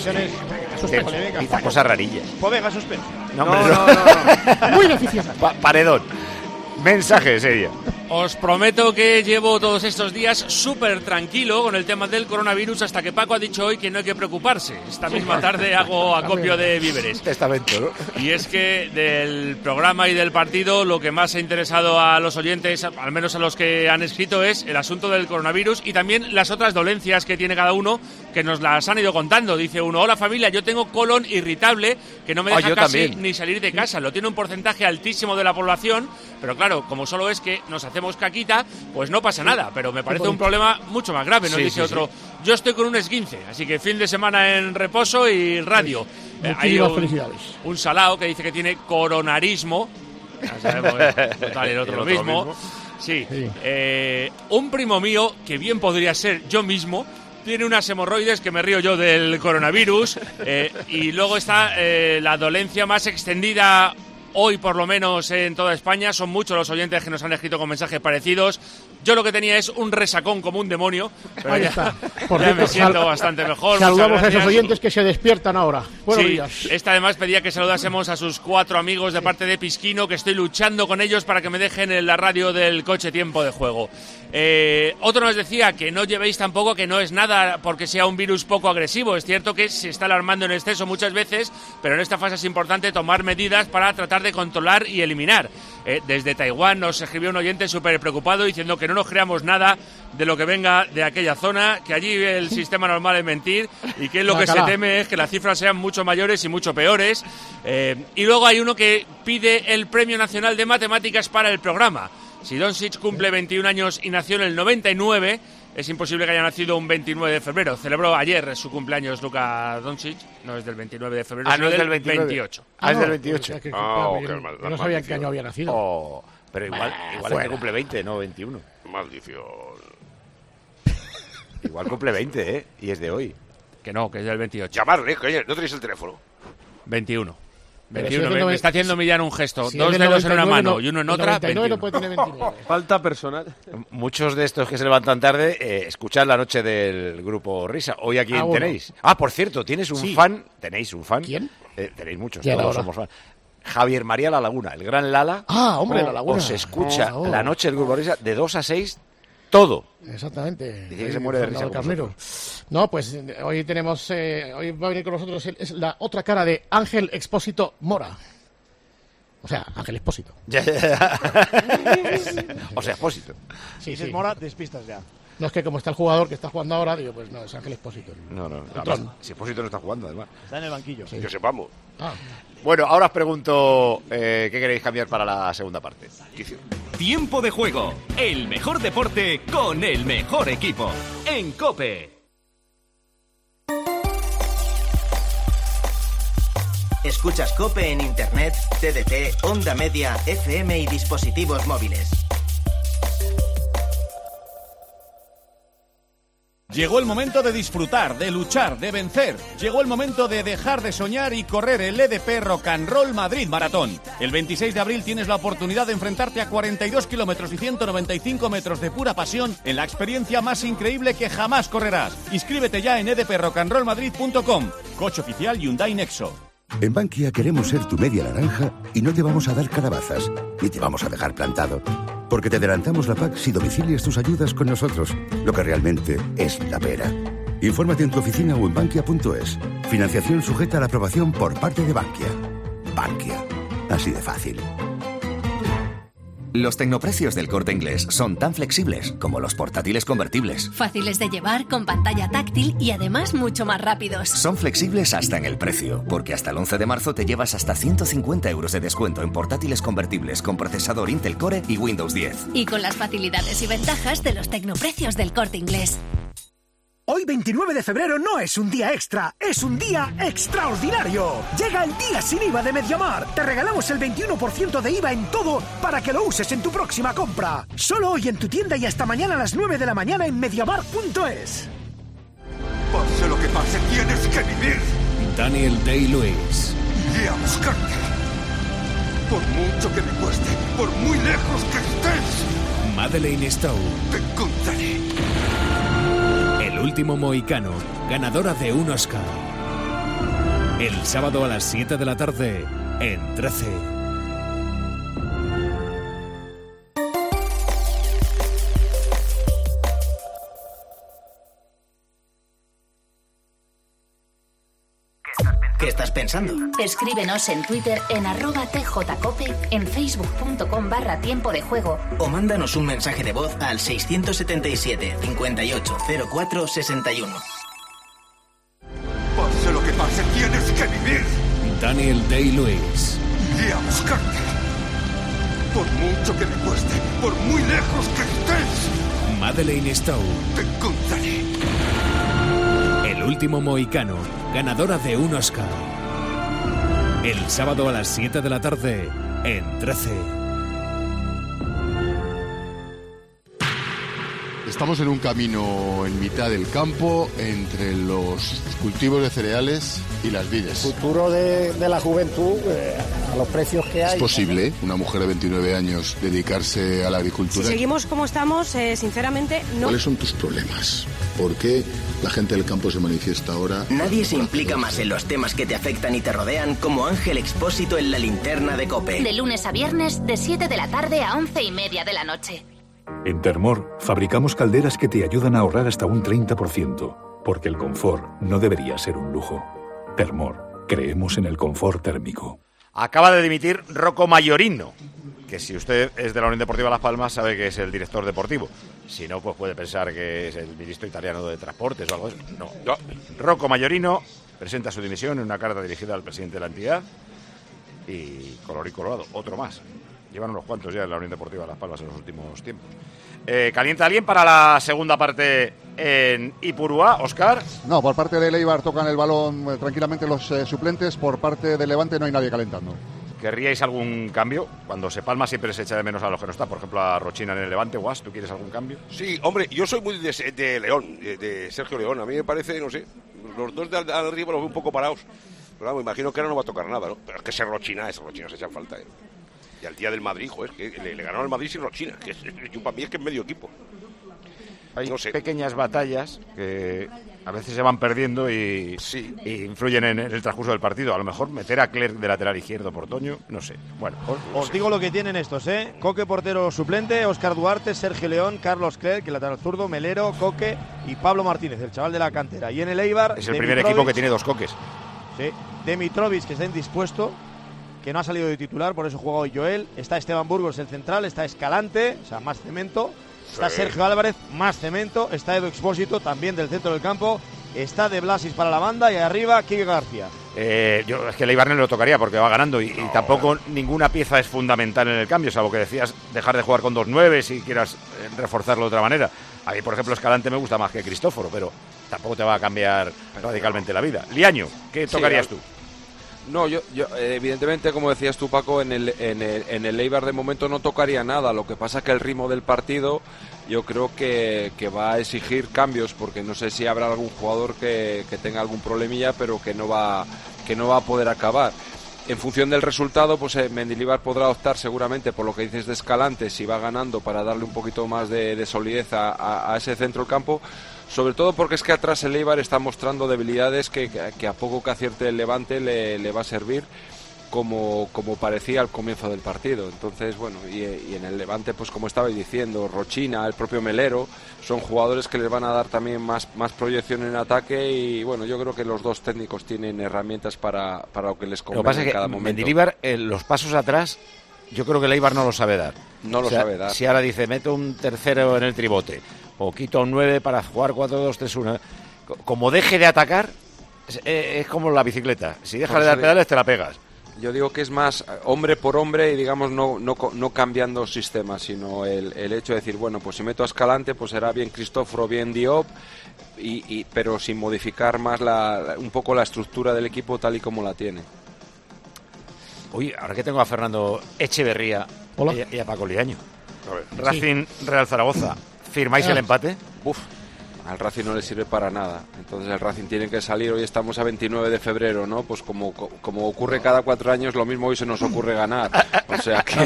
[SPEAKER 3] Quizá cosas rarillas.
[SPEAKER 2] Pues venga, suspenso.
[SPEAKER 3] No.
[SPEAKER 9] Muy beneficiosa.
[SPEAKER 3] Paredón. Mensaje sería.
[SPEAKER 15] Os prometo que llevo todos estos días súper tranquilo con el tema del coronavirus hasta que Paco ha dicho hoy que no hay que preocuparse. Esta misma tarde hago acopio de víveres.
[SPEAKER 3] Testamento, ¿no?
[SPEAKER 15] Y es que del programa y del partido lo que más ha interesado a los oyentes, al menos a los que han escrito, es el asunto del coronavirus y también las otras dolencias que tiene cada uno, que nos las han ido contando. Dice uno: hola familia, yo tengo colon irritable que no me deja casi también ni salir de casa. Lo tiene un porcentaje altísimo de la población, pero claro, como solo es que nos hacemos caquita, pues no pasa nada, pero me parece un problema mucho más grave. Nos dice otro: yo estoy con un esguince, así que fin de semana en reposo y radio. Hay un salao que dice que tiene coronarismo. Ya sabemos, total, el otro lo mismo. Sí. Un primo mío, que bien podría ser yo mismo, tiene unas hemorroides, que me río yo del coronavirus. Y luego está la dolencia más extendida hoy por lo menos en toda España. Son muchos los oyentes que nos han escrito con mensajes parecidos. Yo lo que tenía es un resacón como un demonio, pero
[SPEAKER 9] Ahí
[SPEAKER 15] ya,
[SPEAKER 9] está.
[SPEAKER 15] ya me siento bastante mejor.
[SPEAKER 9] Saludamos a esos oyentes que se despiertan ahora. Buenos días.
[SPEAKER 15] Esta además pedía que saludásemos a sus 4 amigos de parte de Pisquino, que estoy luchando con ellos para que me dejen en la radio del coche Tiempo de Juego. Otro nos decía que no llevéis tampoco, que no es nada porque sea un virus poco agresivo. Es cierto que se está alarmando en exceso muchas veces, pero en esta fase es importante tomar medidas para tratar de controlar y eliminar. Desde Taiwán nos escribió un oyente súper preocupado diciendo que no nos creamos nada de lo que venga de aquella zona, que allí el sistema normal es mentir y que lo que se teme es que las cifras sean mucho mayores y mucho peores. Y luego hay uno que pide el Premio Nacional de Matemáticas para el programa. Si Doncic cumple 21 años y nació en el 99, es imposible que haya nacido un 29 de febrero. Celebró ayer su cumpleaños Luka Doncic, no es del 29 de febrero, sino
[SPEAKER 3] no es del
[SPEAKER 15] 28.
[SPEAKER 3] Es del 28.
[SPEAKER 9] Yo no sabía en qué año había nacido.
[SPEAKER 3] Pero igual es que cumple 20, no 21.
[SPEAKER 7] Maldición.
[SPEAKER 3] Igual cumple 20, y es de hoy.
[SPEAKER 15] Que no, que es del 28.
[SPEAKER 7] Llamarle, oye, no tenéis el teléfono.
[SPEAKER 15] 21.
[SPEAKER 9] Pero
[SPEAKER 15] 21,
[SPEAKER 9] si
[SPEAKER 15] me está haciendo Millán un gesto.
[SPEAKER 9] Si
[SPEAKER 15] 2
[SPEAKER 9] es
[SPEAKER 15] dedos en una
[SPEAKER 9] 99,
[SPEAKER 15] mano y uno en otra,
[SPEAKER 9] 99 no
[SPEAKER 15] 21.
[SPEAKER 9] puede tener 29.
[SPEAKER 4] Falta personal.
[SPEAKER 3] Muchos de estos que se levantan tarde escuchan la noche del grupo Risa. Hoy aquí
[SPEAKER 9] bueno.
[SPEAKER 3] tenéis. Por cierto, tienes un fan. ¿Tenéis un fan?
[SPEAKER 9] ¿Quién?
[SPEAKER 3] Tenéis muchos,
[SPEAKER 9] ¿Quién
[SPEAKER 3] todos
[SPEAKER 9] ahora?
[SPEAKER 3] somos fan. Javier María La Laguna, el gran Lala.
[SPEAKER 9] Hombre, La Laguna.
[SPEAKER 3] Os escucha
[SPEAKER 9] Oh.
[SPEAKER 3] la noche del grupo Risa de 2 a 6, todo.
[SPEAKER 9] Exactamente.
[SPEAKER 3] Dice que se muere de risa
[SPEAKER 9] El
[SPEAKER 3] con
[SPEAKER 9] carnero. No, pues hoy tenemos, hoy va a venir con nosotros es la otra cara de Ángel Expósito Mora. O sea, Ángel Expósito.
[SPEAKER 3] O sea, Expósito.
[SPEAKER 9] Sí,
[SPEAKER 2] Dices
[SPEAKER 9] sí.
[SPEAKER 2] Mora, despistas ya.
[SPEAKER 9] No es que como está el jugador que está jugando ahora, digo, pues no, es Ángel Expósito.
[SPEAKER 3] No.
[SPEAKER 9] Tron.
[SPEAKER 3] Además, si Expósito no está jugando, además.
[SPEAKER 2] Está en el banquillo.
[SPEAKER 9] Sí.
[SPEAKER 7] Que sepamos.
[SPEAKER 3] Bueno, ahora os pregunto qué queréis cambiar para la segunda parte.
[SPEAKER 5] Tiempo de Juego, el mejor deporte con el mejor equipo. En COPE.
[SPEAKER 16] Escuchas COPE en Internet, TDT, Onda Media, FM y dispositivos móviles.
[SPEAKER 17] Llegó el momento de disfrutar, de luchar, de vencer. Llegó el momento de dejar de soñar y correr el EDP Rock and Roll Madrid Maratón. El 26 de abril tienes la oportunidad de enfrentarte a 42 kilómetros y 195 metros de pura pasión en la experiencia más increíble que jamás correrás. Inscríbete ya en edprockandrollmadrid.com. Coche oficial Hyundai Nexo.
[SPEAKER 18] En Bankia queremos ser tu media naranja y no te vamos a dar calabazas, ni te vamos a dejar plantado. Porque te adelantamos la PAC si domicilias tus ayudas con nosotros, lo que realmente es la pera. Infórmate en tu oficina o en bankia.es. Financiación sujeta a la aprobación por parte de Bankia. Bankia. Así de fácil.
[SPEAKER 19] Los tecnoprecios del Corte Inglés son tan flexibles como los portátiles convertibles.
[SPEAKER 20] Fáciles de llevar, con pantalla táctil y además mucho más rápidos.
[SPEAKER 19] Son flexibles hasta en el precio, porque hasta el 11 de marzo te llevas hasta 150 euros de descuento en portátiles convertibles con procesador Intel Core y Windows 10.
[SPEAKER 20] Y con las facilidades y ventajas de los tecnoprecios del Corte Inglés.
[SPEAKER 21] Hoy 29 de febrero no es un día extra, es un día extraordinario. Llega el día sin IVA de Mediamar. Te regalamos el 21% de IVA en todo para que lo uses en tu próxima compra. Solo hoy en tu tienda y hasta mañana a las 9 de la mañana en mediamar.es.
[SPEAKER 22] Pase lo que pase, tienes que vivir.
[SPEAKER 23] Daniel Day-Lewis.
[SPEAKER 22] Iré a buscarte. Por mucho que me cueste, por muy lejos que estés.
[SPEAKER 23] Madeleine Stowe.
[SPEAKER 22] Te encontraré.
[SPEAKER 23] El último mohicano, ganadora de un Oscar. El sábado a las 7 de la tarde, en 13.
[SPEAKER 16] ¿Qué estás pensando?
[SPEAKER 24] Escríbenos en Twitter en @tjcope, en facebook.com/tiempo de juego.
[SPEAKER 16] O mándanos un mensaje de voz al 677 58 04 61.
[SPEAKER 22] Pase lo que pase, tienes que vivir.
[SPEAKER 23] Daniel Day-Lewis.
[SPEAKER 22] Iré a buscarte. Por mucho que me cueste, por muy lejos que estés.
[SPEAKER 23] Madeleine Stowe.
[SPEAKER 22] Te encontraré.
[SPEAKER 23] El último mohicano, ganadora de un Oscar. El sábado a las 7 de la tarde, en 13.
[SPEAKER 10] Estamos en un camino en mitad del campo entre los cultivos de cereales y las vides.
[SPEAKER 21] El futuro de la juventud, a los precios que hay.
[SPEAKER 10] ¿Es posible una mujer de 29 años dedicarse a la agricultura?
[SPEAKER 11] Si seguimos como estamos, sinceramente, no.
[SPEAKER 10] ¿Cuáles son tus problemas? ¿Por qué la gente del campo se manifiesta ahora?
[SPEAKER 16] Nadie se implica más en los temas que te afectan y te rodean como Ángel Expósito en La Linterna de COPE.
[SPEAKER 24] De lunes a viernes, de 7 de la tarde a 11:30 de la noche.
[SPEAKER 12] En Termor fabricamos calderas que te ayudan a ahorrar hasta un 30%, porque el confort no debería ser un lujo. Termor, creemos en el confort térmico.
[SPEAKER 3] Acaba de dimitir Rocco Majorino, que si usted es de la Unión Deportiva Las Palmas sabe que es el director deportivo. Si no, pues puede pensar que es el ministro italiano de Transportes o algo así. No. Rocco Majorino presenta su dimisión en una carta dirigida al presidente de la entidad y color y colorado, otro más. Llevan unos cuantos ya en la Unión Deportiva Las Palmas en los últimos tiempos. ¿Calienta alguien para la segunda parte en Ipurúa, Óscar?
[SPEAKER 6] No, por parte de Eibar tocan el balón tranquilamente los suplentes. Por parte de Levante no hay nadie calentando.
[SPEAKER 3] ¿Querríais algún cambio? Cuando se palma siempre se echa de menos a los que no están. Por ejemplo, a Rochina en el Levante. Guas, ¿tú quieres algún cambio?
[SPEAKER 7] Sí, hombre, yo soy muy de León, de Sergio León. A mí me parece, no sé, los dos de arriba los veo un poco parados. Pero me imagino que ahora no va a tocar nada, ¿no? Pero es que ese Rochina se echan falta, ¿eh? Y al día del Madrid, joder, que le ganaron al Madrid sin Rochina, que para mí es que es medio equipo.
[SPEAKER 3] Hay pequeñas batallas que a veces se van perdiendo y influyen en el transcurso del partido. A lo mejor meter a Clerc de lateral izquierdo por Toño, no sé. Bueno,
[SPEAKER 2] os digo lo que tienen estos, ¿eh? Coque, portero suplente, Óscar Duarte, Sergio León, Carlos Clerc, el lateral zurdo, Melero, Coque y Pablo Martínez, el chaval de la cantera. Y en el Eibar...
[SPEAKER 3] Es el primer equipo que tiene dos Coques.
[SPEAKER 2] Sí, Dimitrovic, que está indispuesto, que no ha salido de titular, por eso juega hoy Joel. Está Esteban Burgos, el central, está Escalante, o sea, más cemento. Está Sergio Álvarez, más cemento. Está Edu Expósito, también del centro del campo. Está De Blasis para la banda y arriba Quique García.
[SPEAKER 3] Yo es que el Eibar no lo tocaría porque va ganando y tampoco ninguna pieza es fundamental en el cambio, salvo que decías dejar de jugar con 2-9 si quieras reforzarlo de otra manera. A mí, por ejemplo, Escalante me gusta más que Cristóforo, pero tampoco te va a cambiar radicalmente la vida. Liaño, ¿qué tocarías tú?
[SPEAKER 8] No, yo evidentemente, como decías tú, Paco, en el Eibar de momento no tocaría nada. Lo que pasa es que el ritmo del partido yo creo que va a exigir cambios, porque no sé si habrá algún jugador que tenga algún problemilla, pero que no va a poder acabar. En función del resultado, pues Mendilibar podrá optar seguramente por lo que dices de Escalante, si va ganando, para darle un poquito más de solidez a ese centro del campo. Sobre todo porque es que atrás el Eibar está mostrando debilidades que a poco que acierte el Levante le va a servir, como parecía al comienzo del partido. Entonces, bueno, y en el Levante, pues como estabais diciendo, Rochina, el propio Melero, son jugadores que les van a dar también más proyección en ataque. Y bueno, yo creo que los dos técnicos tienen herramientas para lo que les convenga en cada momento.
[SPEAKER 3] Mendilibar, los pasos atrás, yo creo que el Eibar no lo sabe dar.
[SPEAKER 8] No lo sabe dar.
[SPEAKER 3] Si ahora dice, meto un tercero en el tribote, o quito un 9 para jugar 4-2-3-1, como deje de atacar, es como la bicicleta. Si dejas de dar pedales, te la pegas.
[SPEAKER 8] Yo digo que es más hombre por hombre y, digamos, no cambiando sistemas, sino el hecho de decir, bueno, pues si meto a Escalante, pues será bien Cristóforo, bien Diop, pero sin modificar más un poco la estructura del equipo tal y como la tiene.
[SPEAKER 3] Uy, ahora que tengo a Fernando Echeverría y a Paco Liaño. Racing Real Zaragoza, ¿firmáis el empate?
[SPEAKER 8] Al Racing no le sirve para nada. Entonces el Racing tiene que salir. Hoy estamos a 29 de febrero, ¿no? Pues como ocurre cada 4 años, lo mismo hoy se nos ocurre ganar. O sea que...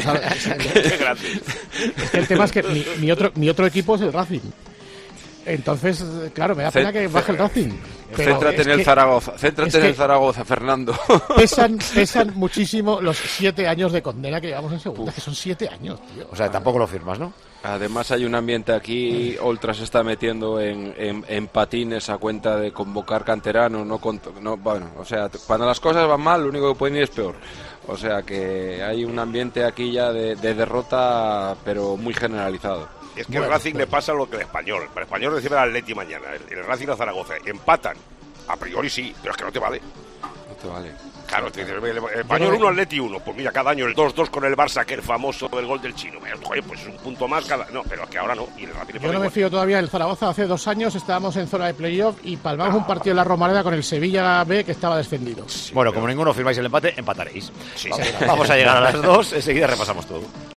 [SPEAKER 9] El tema es que mi otro equipo es el Racing. Entonces, claro, me da pena que baje el Racing.
[SPEAKER 8] Céntrate en el Zaragoza. Céntrate en el Zaragoza, Fernando.
[SPEAKER 9] Pesan muchísimo los 7 años de condena que llevamos en segunda, que son 7 años, tío.
[SPEAKER 3] O sea, tampoco lo firmas, ¿no?
[SPEAKER 8] Además hay un ambiente aquí, Oltra se está metiendo en patines a cuenta de convocar canteranos, bueno, o sea, cuando las cosas van mal, lo único que pueden ir es peor. O sea que hay un ambiente aquí ya de derrota, pero muy generalizado.
[SPEAKER 7] Es que al Racing le pasa lo que el Español. El Español recibe al Atleti mañana, el Racing a Zaragoza. Empatan. A priori sí, pero es que no te vale.
[SPEAKER 8] No te vale.
[SPEAKER 7] Claro, el Español 1, Atleti 1. Pues mira, cada año el 2-2 con el Barça, que el famoso del gol del chino. Joder, pues un punto más cada... No, pero es que ahora no. Y el Racing
[SPEAKER 9] yo no me fío todavía. El Zaragoza hace 2 años estábamos en zona de playoff y palmamos un partido en la Romareda con el Sevilla B que estaba descendido.
[SPEAKER 3] Sí, bueno, como ninguno firmáis el empate, empataréis. Sí, vamos a llegar a las 2, enseguida repasamos todo.